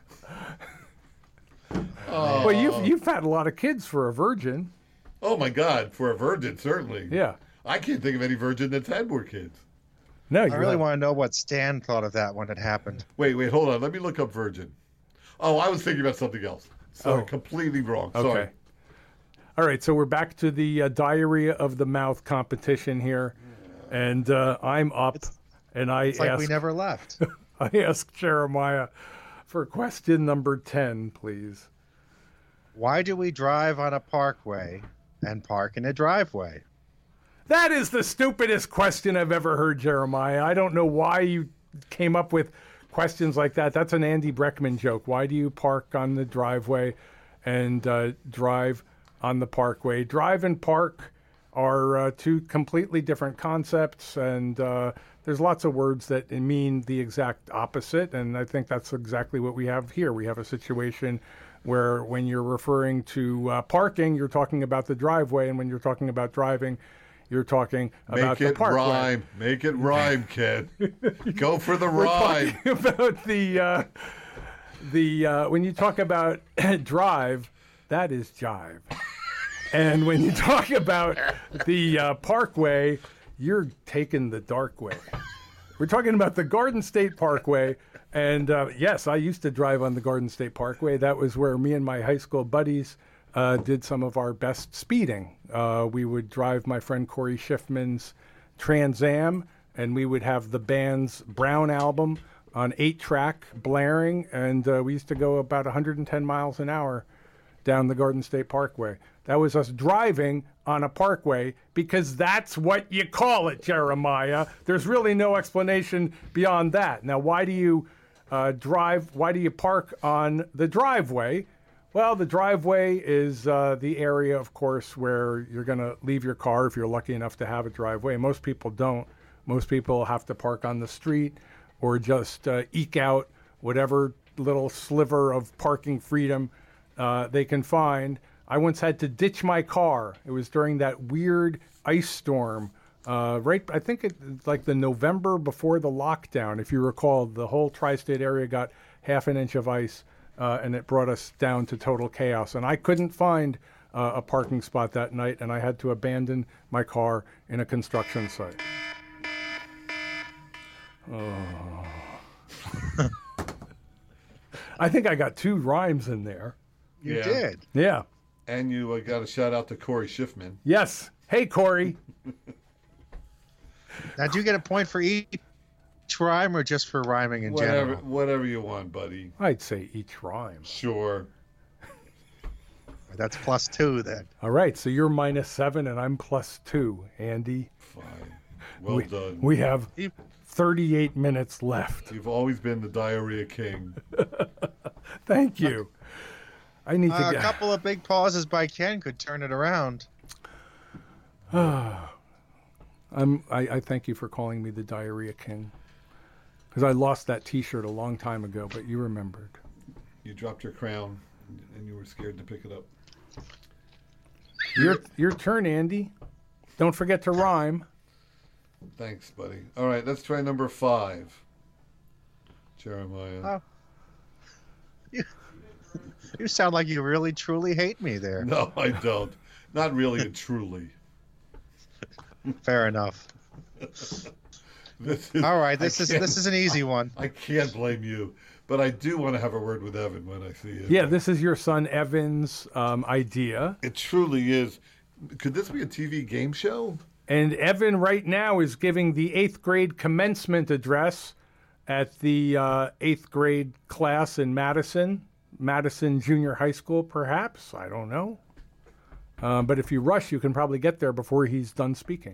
Well, you've had a lot of kids for a virgin. Oh my God, for a virgin, certainly. Yeah. I can't think of any virgin that's had more kids. No, I you really have- want to know what Stan thought of that when it happened. Wait, hold on. Let me look up virgin. Oh, I was thinking about something else. Sorry, Oh. completely wrong. Okay. Sorry. All right, so we're back to the diarrhea of the mouth competition here, and I'm up, and I It's like we ask never left. I ask Jeremiah for question number 10, please. Why do we drive on a parkway and park in a driveway? That is the stupidest question I've ever heard, Jeremiah. I don't know why you came up with questions like that. That's an Andy Breckman joke. Why do you park on the driveway and drive on the parkway? Drive and park are two completely different concepts, and there's lots of words that mean the exact opposite, and I think that's exactly what we have here. We have a situation where when you're referring to parking, you're talking about the driveway, and when you're talking about driving, you're talking about Make the it parkway. rhyme. Make it rhyme, kid. Go for the We're rhyme. talking about the when you talk about drive, that is jive. And when you talk about the parkway, you're taking the dark way. We're talking about the Garden State Parkway, And yes, I used to drive on the Garden State Parkway. That was where me and my high school buddies did some of our best speeding. We would drive my friend Corey Schiffman's Trans Am, and we would have the band's Brown album on 8-track blaring, and we used to go about 110 miles an hour down the Garden State Parkway. That was us driving on a parkway because that's what you call it, Jeremiah. There's really no explanation beyond that. Now, why do you why do you park on the driveway? Well, the driveway is the area, of course, where you're going to leave your car if you're lucky enough to have a driveway. Most people don't. Most people have to park on the street or just eke out whatever little sliver of parking freedom they can find. I once had to ditch my car. It was during that weird ice storm. I think like the November before the lockdown. If you recall, the whole tri-state area got half an inch of ice, and it brought us down to total chaos. And I couldn't find a parking spot that night, and I had to abandon my car in a construction site. Oh. I think I got 2 rhymes in there. You did. Yeah. And you got a shout out to Corey Schiffman. Yes. Hey, Corey. Now, do you get a point for each rhyme or just for rhyming in general? Whatever you want, buddy. I'd say each rhyme. Sure. That's +2 then. All right. So you're -7 and I'm +2, Andy. Fine. Well done. We have 38 minutes left. You've always been the diarrhea king. Thank you. I need to A get couple of big pauses by Ken could turn it around. I thank you for calling me the diarrhea king, because I lost that T-shirt a long time ago, but you remembered. You dropped your crown, and you were scared to pick it up. Your turn, Andy. Don't forget to rhyme. Thanks, buddy. All right, let's try number 5. Jeremiah. You sound like you really, truly hate me there. No, I don't. Not really and truly. Fair enough. All right, this is an easy one. I can't blame you, but I do want to have a word with Evan when I see him. Yeah, this is your son Evan's idea. It truly is. Could this be a TV game show? And Evan right now is giving the 8th grade commencement address at the 8th grade class in Madison Junior High School, perhaps. I don't know. But if you rush, you can probably get there before he's done speaking.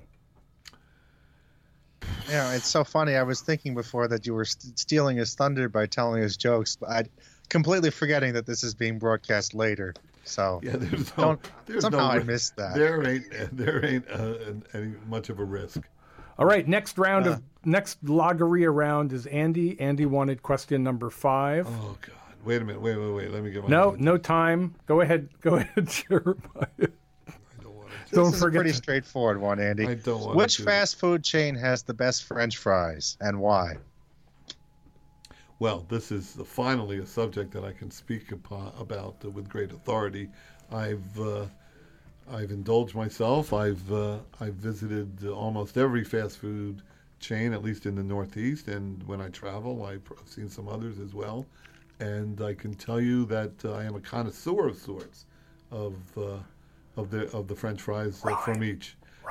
Yeah, it's so funny. I was thinking before that you were stealing his thunder by telling his jokes, but I completely forgetting that this is being broadcast later. So yeah, I missed that. There ain't any much of a risk. All right, next Loggeria round is Andy. Andy wanted question number 5. Oh God! Wait a minute. Wait. Let me get my. No time. Go ahead, Jeremiah. Don't forget. This is a pretty straightforward one, Andy. I don't want Which fast food chain has the best French fries and why? Well, this is finally a subject that I can speak about with great authority. I've indulged myself. I've visited almost every fast food chain, at least in the Northeast, and when I travel, I've seen some others as well. And I can tell you that I am a connoisseur of sorts of the French fries from each.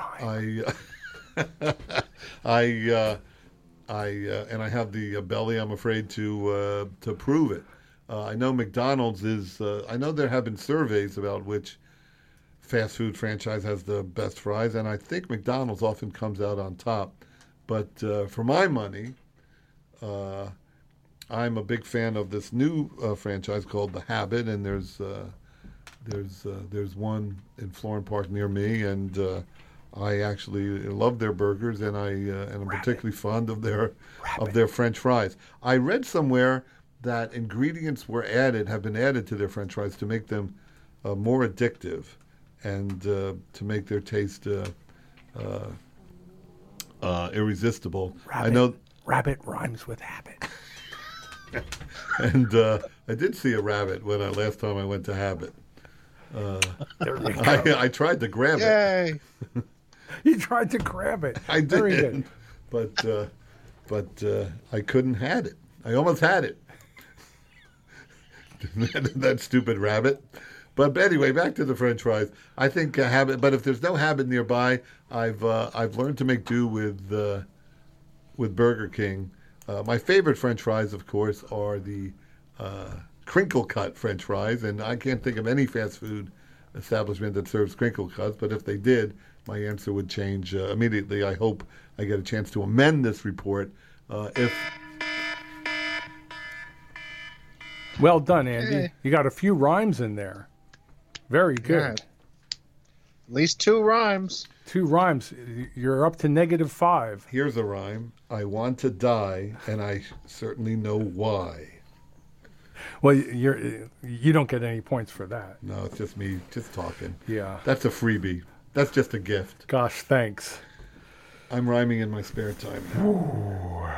And I have the belly, I'm afraid, to prove it. I know McDonald's is. I know there have been surveys about which fast food franchise has the best fries, and I think McDonald's often comes out on top. But for my money, I'm a big fan of this new franchise called The Habit, and there's one in Florham Park near me, and I actually love their burgers, and I'm particularly fond of their French fries. I read somewhere that ingredients have been added to their French fries to make them more addictive, and to make their taste irresistible. Rabbit rhymes with habit. And I did see a rabbit last time I went to Habit. I tried to grab it. You tried to grab it. I did, Very good. but I couldn't have it. I almost had it. That stupid rabbit. But anyway, back to the French fries. I think Habit. But if there's no Habit nearby, I've learned to make do with Burger King. My favorite French fries, of course, are the crinkle cut French fries, and I can't think of any fast food establishment that serves crinkle cuts. But if they did, my answer would change immediately. I hope I get a chance to amend this report if. Well done, Andy. Hey. You got a few rhymes in there. Very good. Yeah. At least 2 rhymes. 2 rhymes. You're up to -5. Here's a rhyme. I want to die, and I certainly know why. Well, you don't get any points for that. No, it's just me just talking. Yeah. That's a freebie. That's just a gift. Gosh, thanks. I'm rhyming in my spare time now.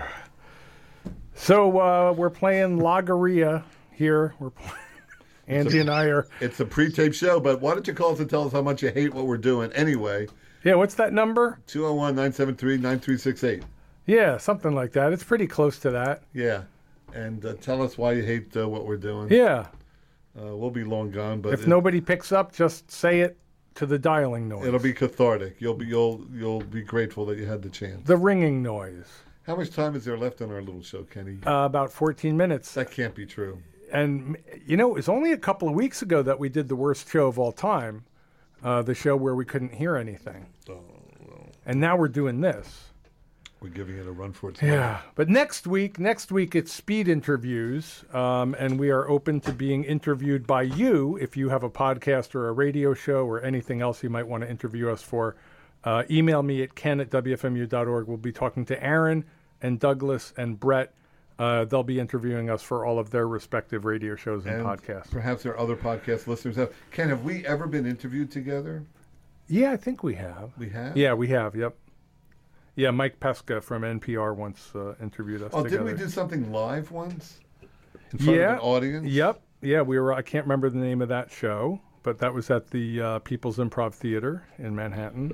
So we're playing Logorrhea here. We're playing. Andy and I are. It's a pre-taped show, but why don't you call us and tell us how much you hate what we're doing anyway? Yeah, what's that number? 201-973-9368. Yeah, something like that. It's pretty close to that. Yeah. And tell us why you hate what we're doing. Yeah. We'll be long gone, but If nobody picks up, just say it to the dialing noise. it'll be cathartic. You'll be grateful that you had the chance. The ringing noise. How much time is there left on our little show, Kenny? About 14 minutes. That can't be true. And, it was only a couple of weeks ago that we did the worst show of all time, the show where we couldn't hear anything. Oh, well, And now we're doing this. we're giving it a run for its Yeah. But next week it's speed interviews, and we are open to being interviewed by you if you have a podcast or a radio show or anything else you might want to interview us for. Email me at ken@wfmu.org. We'll be talking to Aaron and Douglas and Brett. They'll be interviewing us for all of their respective radio shows and podcasts. Perhaps there are other podcast listeners. Ken, have we ever been interviewed together? Yeah, I think we have. We have? Yeah, we have. Yep. Yeah, Mike Pesca from NPR once interviewed us together. Didn't we do something live once? In front of an audience? Yep. Yeah, we were. I can't remember the name of that show, but that was at the People's Improv Theater in Manhattan.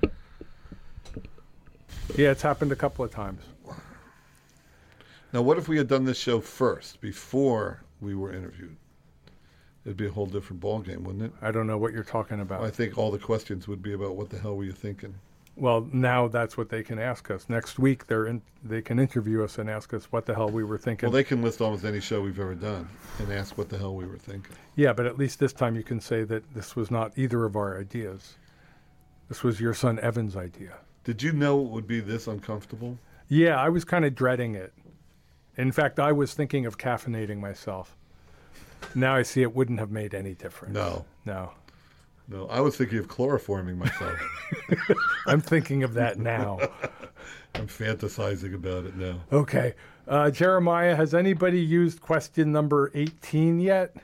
Yeah, it's happened a couple of times. Now, what if we had done this show first, before we were interviewed? It'd be a whole different ballgame, wouldn't it? I don't know what you're talking about. I think all the questions would be about what the hell were you thinking? Well, now that's what they can ask us. Next week, they can interview us and ask us what the hell we were thinking. Well, they can list almost any show we've ever done and ask what the hell we were thinking. Yeah, but at least this time you can say that this was not either of our ideas. This was your son Evan's idea. Did you know it would be this uncomfortable? Yeah, I was kind of dreading it. In fact, I was thinking of caffeinating myself. Now I see it wouldn't have made any difference. No. No, I was thinking of chloroforming myself. I'm thinking of that now. I'm fantasizing about it now. Okay. Jeremiah, has anybody used question number 18 yet?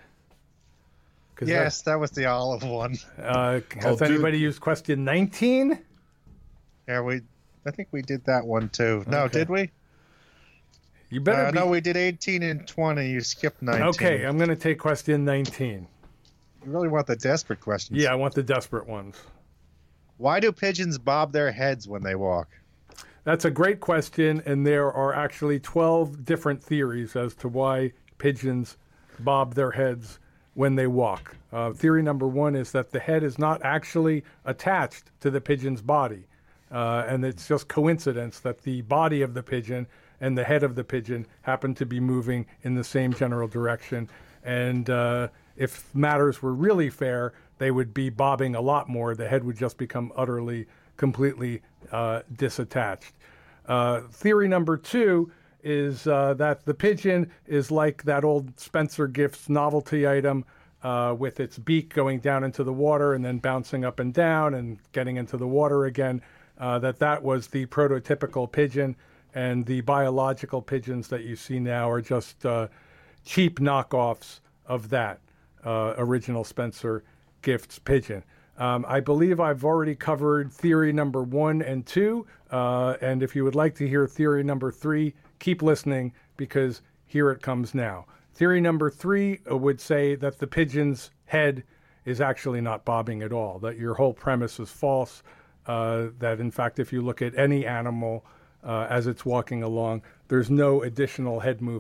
Yes, that was the olive one. Has anybody used question 19? Yeah, I think we did that one too. No, Okay. did we? You better No, we did 18 and 20. You skipped 19. Okay, I'm going to take question 19. You really want the desperate questions. Yeah, I want the desperate ones. Why do pigeons bob their heads when they walk? That's a great question, and there are actually 12 different theories as to why pigeons bob their heads when they walk. Theory number 1 is that the head is not actually attached to the pigeon's body, and it's just coincidence that the body of the pigeon and the head of the pigeon happen to be moving in the same general direction. And if matters were really fair, they would be bobbing a lot more. The head would just become utterly, completely disattached. Theory number 2 is that the pigeon is like that old Spencer Gifts novelty item with its beak going down into the water and then bouncing up and down and getting into the water again, that was the prototypical pigeon, and the biological pigeons that you see now are just cheap knockoffs of that original Spencer Gifts pigeon. I believe I've already covered theory number 1 and 2, and if you would like to hear theory number 3, keep listening, because here it comes now. Theory number 3 would say that the pigeon's head is actually not bobbing at all, that your whole premise is false, that in fact if you look at any animal as it's walking along, there's no additional head movement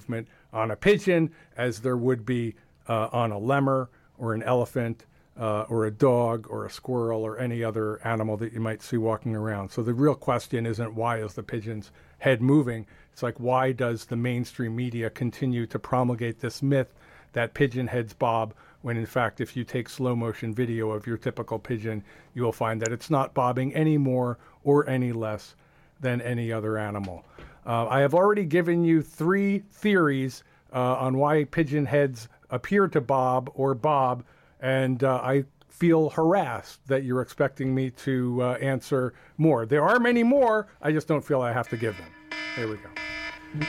on a pigeon as there would be on a lemur or an elephant or a dog or a squirrel or any other animal that you might see walking around. So the real question isn't why is the pigeon's head moving? It's like, why does the mainstream media continue to promulgate this myth that pigeon heads bob, when in fact, if you take slow motion video of your typical pigeon, you will find that it's not bobbing any more or any less than any other animal. I have already given you 3 theories on why pigeon heads appear to bob or bob, and I feel harassed that you're expecting me to answer more. There are many more, I just don't feel I have to give them. There we go.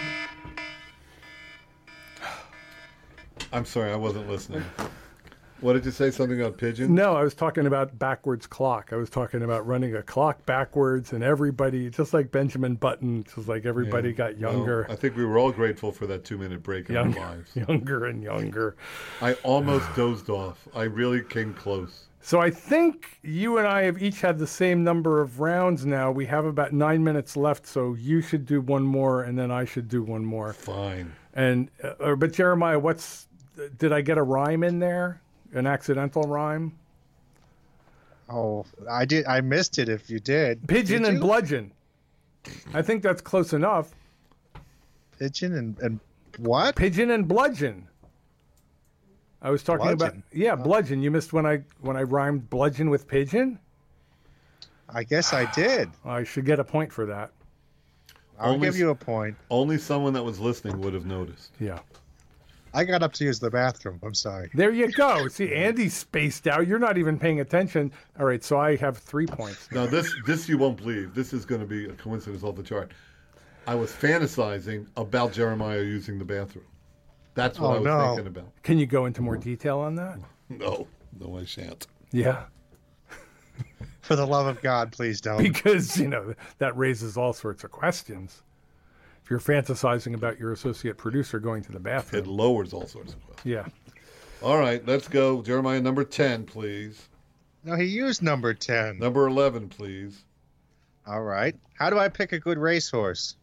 I'm sorry, I wasn't listening. What did you say? Something about pigeons? No, I was talking about backwards clock. I was talking about running a clock backwards, and everybody, just like Benjamin Button, just like everybody got younger. Well, I think we were all grateful for that 2-minute break in our lives. Younger and younger. I almost dozed off. I really came close. So I think you and I have each had the same number of rounds now. We have about 9 minutes left, so you should do one more, and then I should do one more. Fine. And but Jeremiah, did I get a rhyme in there? An accidental rhyme? Oh, I did. I missed it if you did. Pigeon and bludgeon. I think that's close enough. Pigeon and what? Pigeon and bludgeon. I was talking Bludgeon. about bludgeon. You missed when I rhymed bludgeon with pigeon? I guess I did. I should get a point for that. I'll give you a point. Only someone that was listening would have noticed. Yeah. I got up to use the bathroom. I'm sorry. There you go. See, Andy's spaced out. You're not even paying attention. All right, so I have 3 points. Now, this you won't believe. This is going to be a coincidence off the chart. I was fantasizing about Jeremiah using the bathroom. That's what I was thinking about. Can you go into more detail on that? No, I shan't. Yeah. For the love of God, please don't. Because, that raises all sorts of questions. If you're fantasizing about your associate producer going to the bathroom. It lowers all sorts of questions. Yeah. All right, let's go. Jeremiah, number 10, please. No, he used number 10. Number 11, please. All right. How do I pick a good racehorse?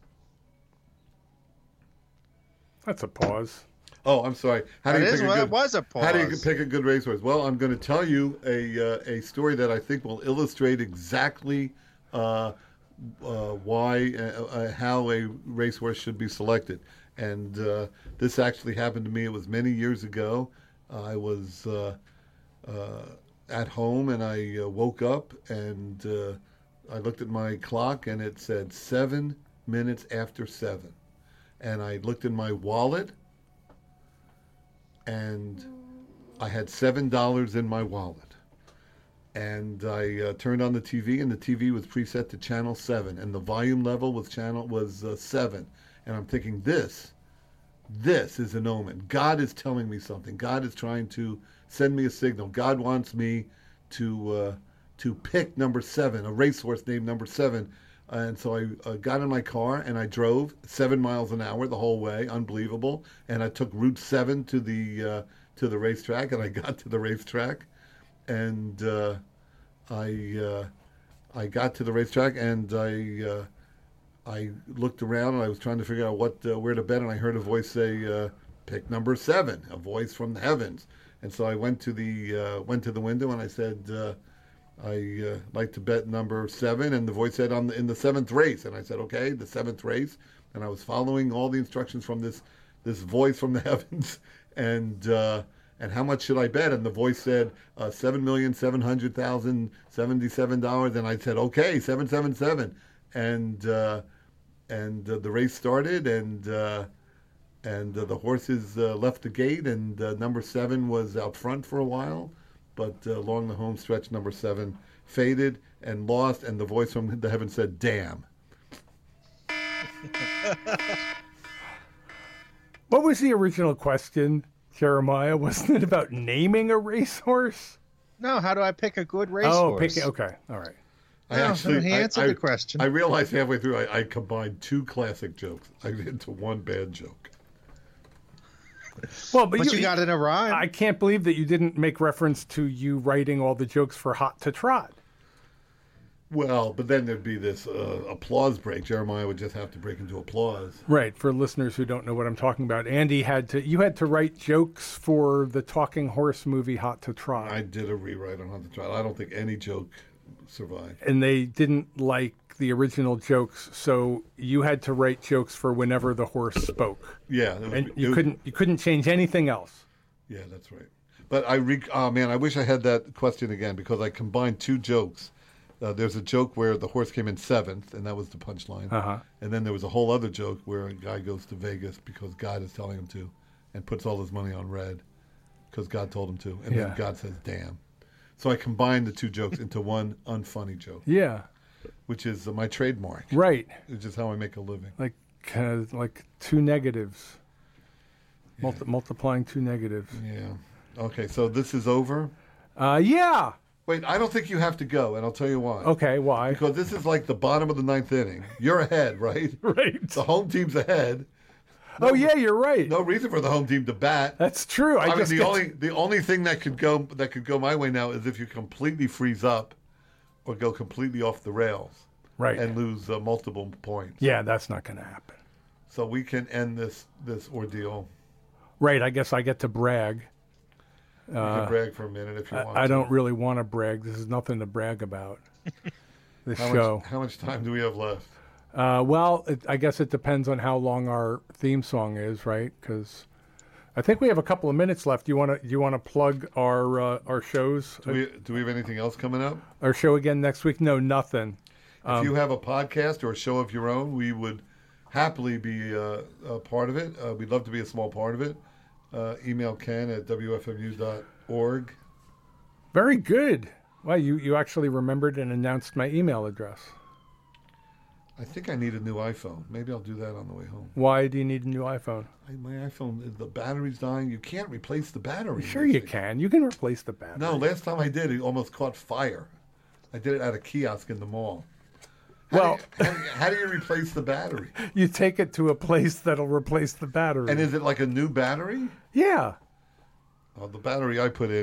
That's a pause. Oh, I'm sorry. It was a pause. How do you pick a good racehorse? Well, I'm going to tell you a story that I think will illustrate exactly why how a racehorse should be selected. And this actually happened to me. It was many years ago. I was at home and I woke up and I looked at my clock and it said 7 minutes after 7. And I looked in my wallet and I had $7 in my wallet. And I turned on the TV, and the TV was preset to channel 7, and the volume level was 7. And I'm thinking, this is an omen. God is telling me something. God is trying to send me a signal. God wants me to pick number 7, a racehorse named number 7. And so I got in my car and I drove 7 miles an hour the whole way, unbelievable. And I took Route 7 to the racetrack, and I got to the racetrack, and I got to the racetrack, and I looked around and I was trying to figure out where to bet, and I heard a voice say, "Pick number 7," a voice from the heavens. And so I went to the window and I said, I like to bet number 7, and the voice said in the 7th race, and I said, okay, the 7th race, and I was following all the instructions from this voice from the heavens, and how much should I bet? And the voice said $7,700,077, and I said, okay, 777, and the race started, and the horses left the gate, and number 7 was out front for a while. But along the home stretch, number 7 faded and lost, and the voice from the heavens said, damn. What was the original question, Jeremiah? Wasn't it about naming a racehorse? No, how do I pick a good racehorse? Okay, all right. He answered the question. I realized halfway through I combined 2 classic jokes into one bad joke. Well, but you got in a rhyme. I can't believe that you didn't make reference to you writing all the jokes for Hot to Trot. Well, but then there'd be this applause break. Jeremiah would just have to break into applause. Right. For listeners who don't know what I'm talking about, Andy you had to write jokes for the Talking Horse movie Hot to Trot. I did a rewrite on Hot to Trot. I don't think any joke survived. And they didn't like the original jokes, so you had to write jokes for whenever the horse spoke. Yeah. And you couldn't change anything else. Yeah, that's right. But I wish I had that question again because I combined two jokes. There's a joke where the horse came in 7th, and that was the punchline. Uh-huh. And then there was a whole other joke where a guy goes to Vegas because God is telling him to, and puts all his money on red because God told him to. And then God says, damn. So I combined the two jokes into one unfunny joke. Yeah. Which is my trademark. Right. It's just how I make a living. Like two negatives. Yeah. Multiplying two negatives. Yeah. Okay, so this is over? Yeah. Wait, I don't think you have to go, and I'll tell you why. Okay, why? Because this is like the bottom of the 9th inning. You're ahead, right? Right. The home team's ahead. Oh yeah, you're right. No reason for the home team to bat. That's true. I mean, the only thing that could go my way now is if you completely freeze up, or go completely off the rails, right, and lose multiple points. Yeah, that's not going to happen. So we can end this ordeal. Right. I guess I get to brag. You can brag for a minute if you want. I don't really want to brag. This is nothing to brag about. This show. How much time do we have left? Well, I guess it depends on how long our theme song is, right? Because I think we have a couple of minutes left. Do you want to plug our shows? Do we have anything else coming up? Our show again next week? No, nothing. If you have a podcast or a show of your own, we would happily be a part of it. We'd love to be a small part of it. Email Ken at wfmu.org. Very good. Well, you actually remembered and announced my email address. I think I need a new iPhone. Maybe I'll do that on the way home. Why do you need a new iPhone? My iPhone, the battery's dying. You can't replace the battery. Sure you can. You can replace the battery. No, last time I did, it almost caught fire. I did it at a kiosk in the mall. How do you replace the battery? You take it to a place that'll replace the battery. And is it like a new battery? Yeah. The battery I put in,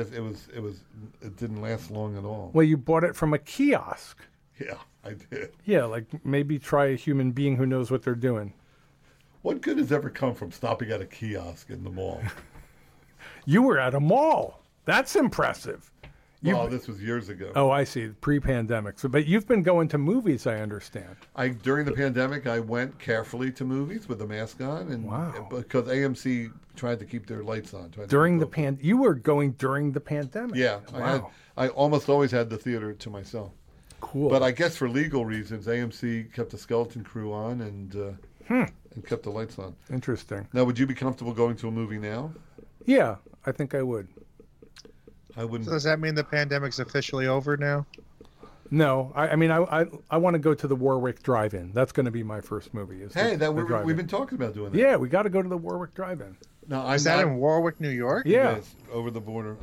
it didn't last long at all. Well, you bought it from a kiosk. Yeah, I did. Yeah, like maybe try a human being who knows what they're doing. What good has ever come from stopping at a kiosk in the mall? You were at a mall. That's impressive. This was years ago. Oh, I see. Pre-pandemic. But you've been going to movies, I understand. During the pandemic, I went carefully to movies with a mask on, and because AMC tried to keep their lights on. You were going during the pandemic. Yeah, wow. I almost always had the theater to myself. Cool. But I guess for legal reasons, AMC kept the skeleton crew on and kept the lights on. Interesting. Now, would you be comfortable going to a movie now? Yeah, I think I would. I wouldn't. So does that mean the pandemic's officially over now? No, I mean I want to go to the Warwick Drive-In. That's going to be my first movie. We've been talking about doing that. Yeah, we got to go to the Warwick Drive-In. No, is that in Warwick, New York? Yeah, yes, over the border.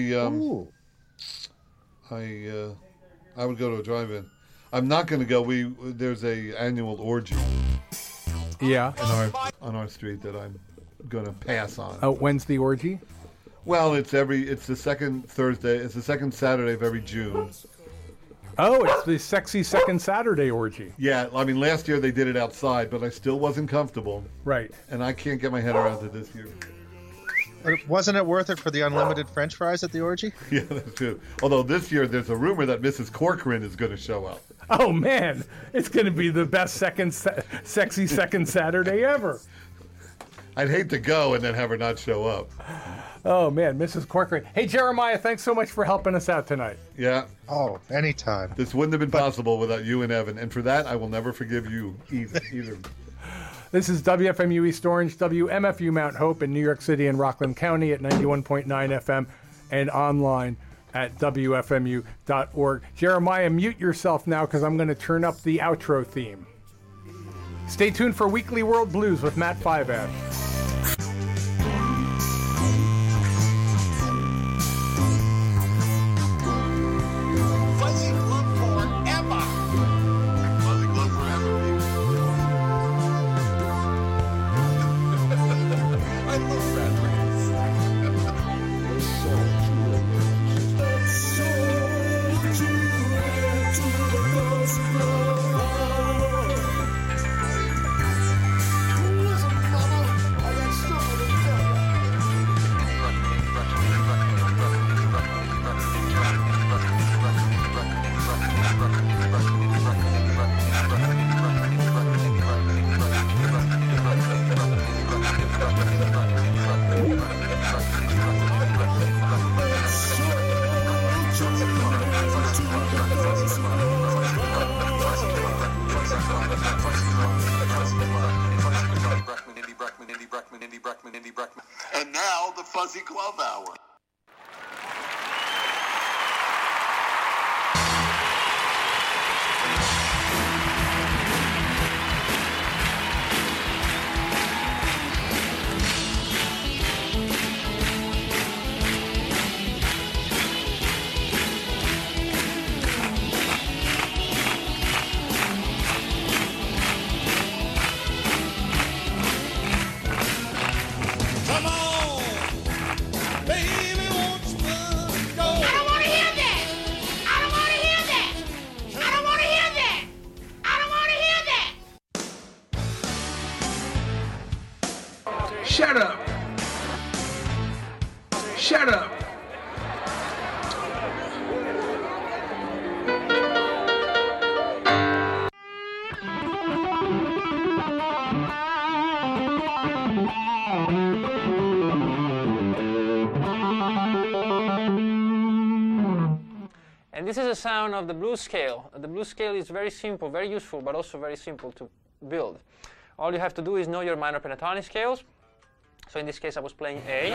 I would go to a drive-in. I'm not going to go. There's a annual orgy. Yeah. On our street that I'm going to pass on. Oh, when's the orgy? Well, it's the second Thursday. It's the second Saturday of every June. Oh, it's the sexy second Saturday orgy. Yeah, I mean, last year they did it outside, but I still wasn't comfortable. Right. And I can't get my head around it this year. Wasn't it worth it for the unlimited French fries at the orgy? Yeah, that's true. Although this year there's a rumor that Mrs. Corcoran is going to show up. Oh, man. It's going to be the best sexy second Saturday ever. I'd hate to go and then have her not show up. Oh, man, Mrs. Corcoran. Hey, Jeremiah, thanks so much for helping us out tonight. Yeah. Oh, anytime. This wouldn't have been possible without you and Evan. And for that, I will never forgive you either. This is WFMU East Orange, WMFU Mount Hope in New York City and Rockland County at 91.9 FM and online at WFMU.org. Jeremiah, mute yourself now because I'm going to turn up the outro theme. Stay tuned for Weekly World Blues with Matt Fivash. So to Andy Breckman. And now the Fuzzy Glove Hour. Shut up. Shut up. And this is a sound of the blues scale. The blues scale is very simple, very useful, but also very simple to build. All you have to do is know your minor pentatonic scales. So in this case, I was playing A.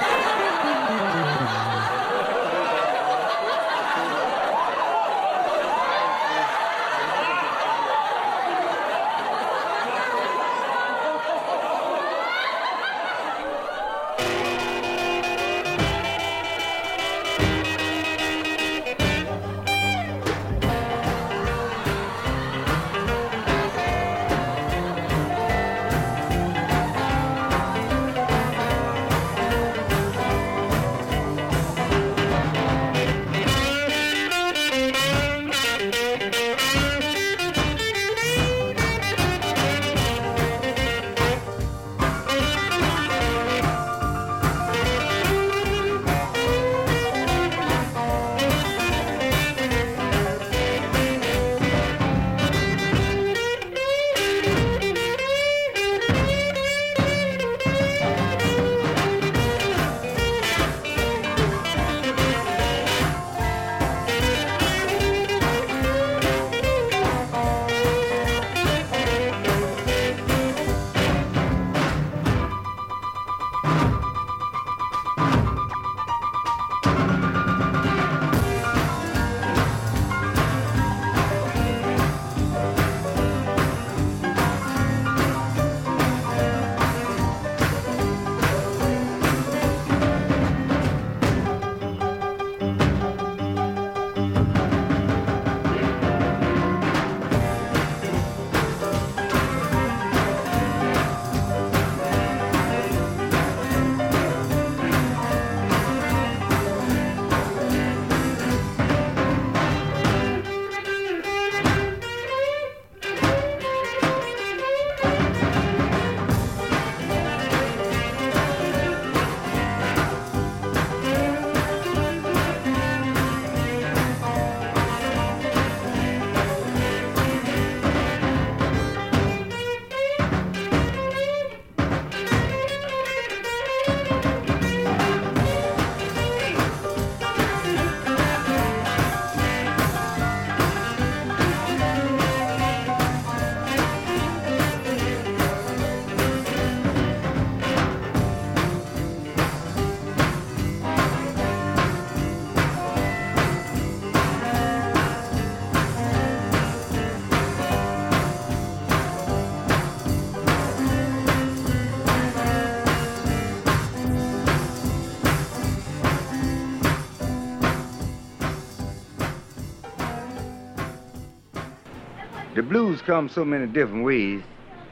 The blues come so many different ways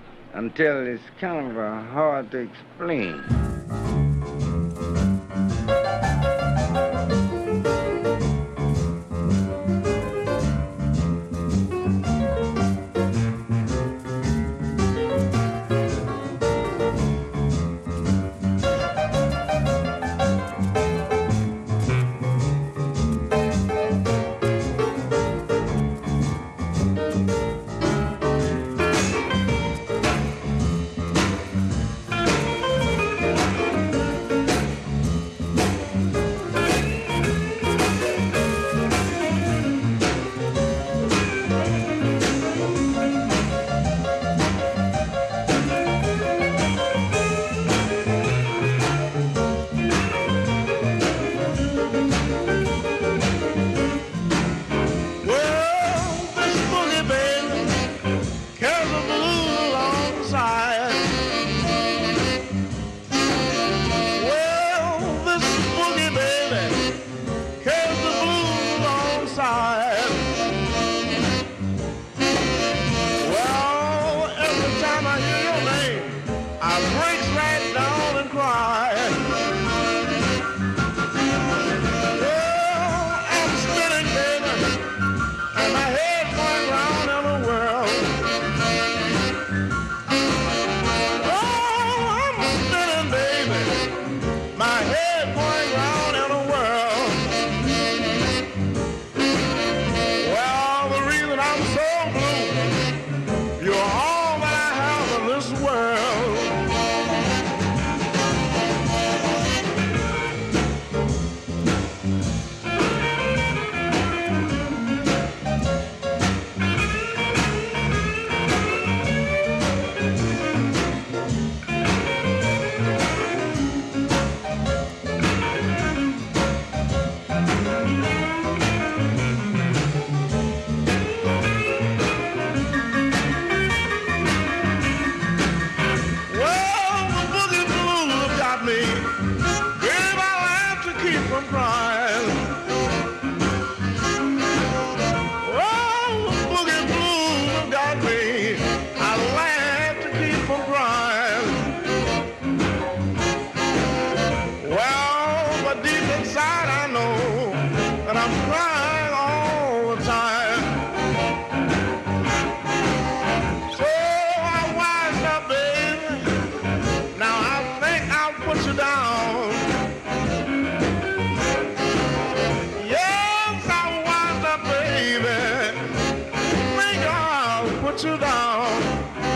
until it's kind of hard to explain. the blues alongside. Well, this boogie baby carries the blues alongside. Well, every time I hear your name, I break right down and cry. Well, I'm spinning, baby, and my head's going round in the world. Oh, I'm spinning, baby, my head going round in the world. Well, the reason I'm so blue, you're all that I have in this world. Well, the boogie blues have got me. Babe, I'll have to keep from crying. Well, the boogie blues have got me. I'll have to keep from crying. Well, but deep inside I know that I'm crying all the time. So I wised up, baby. Now I think I'll put you down. Yes, I wised up, baby. Think I'll put you down.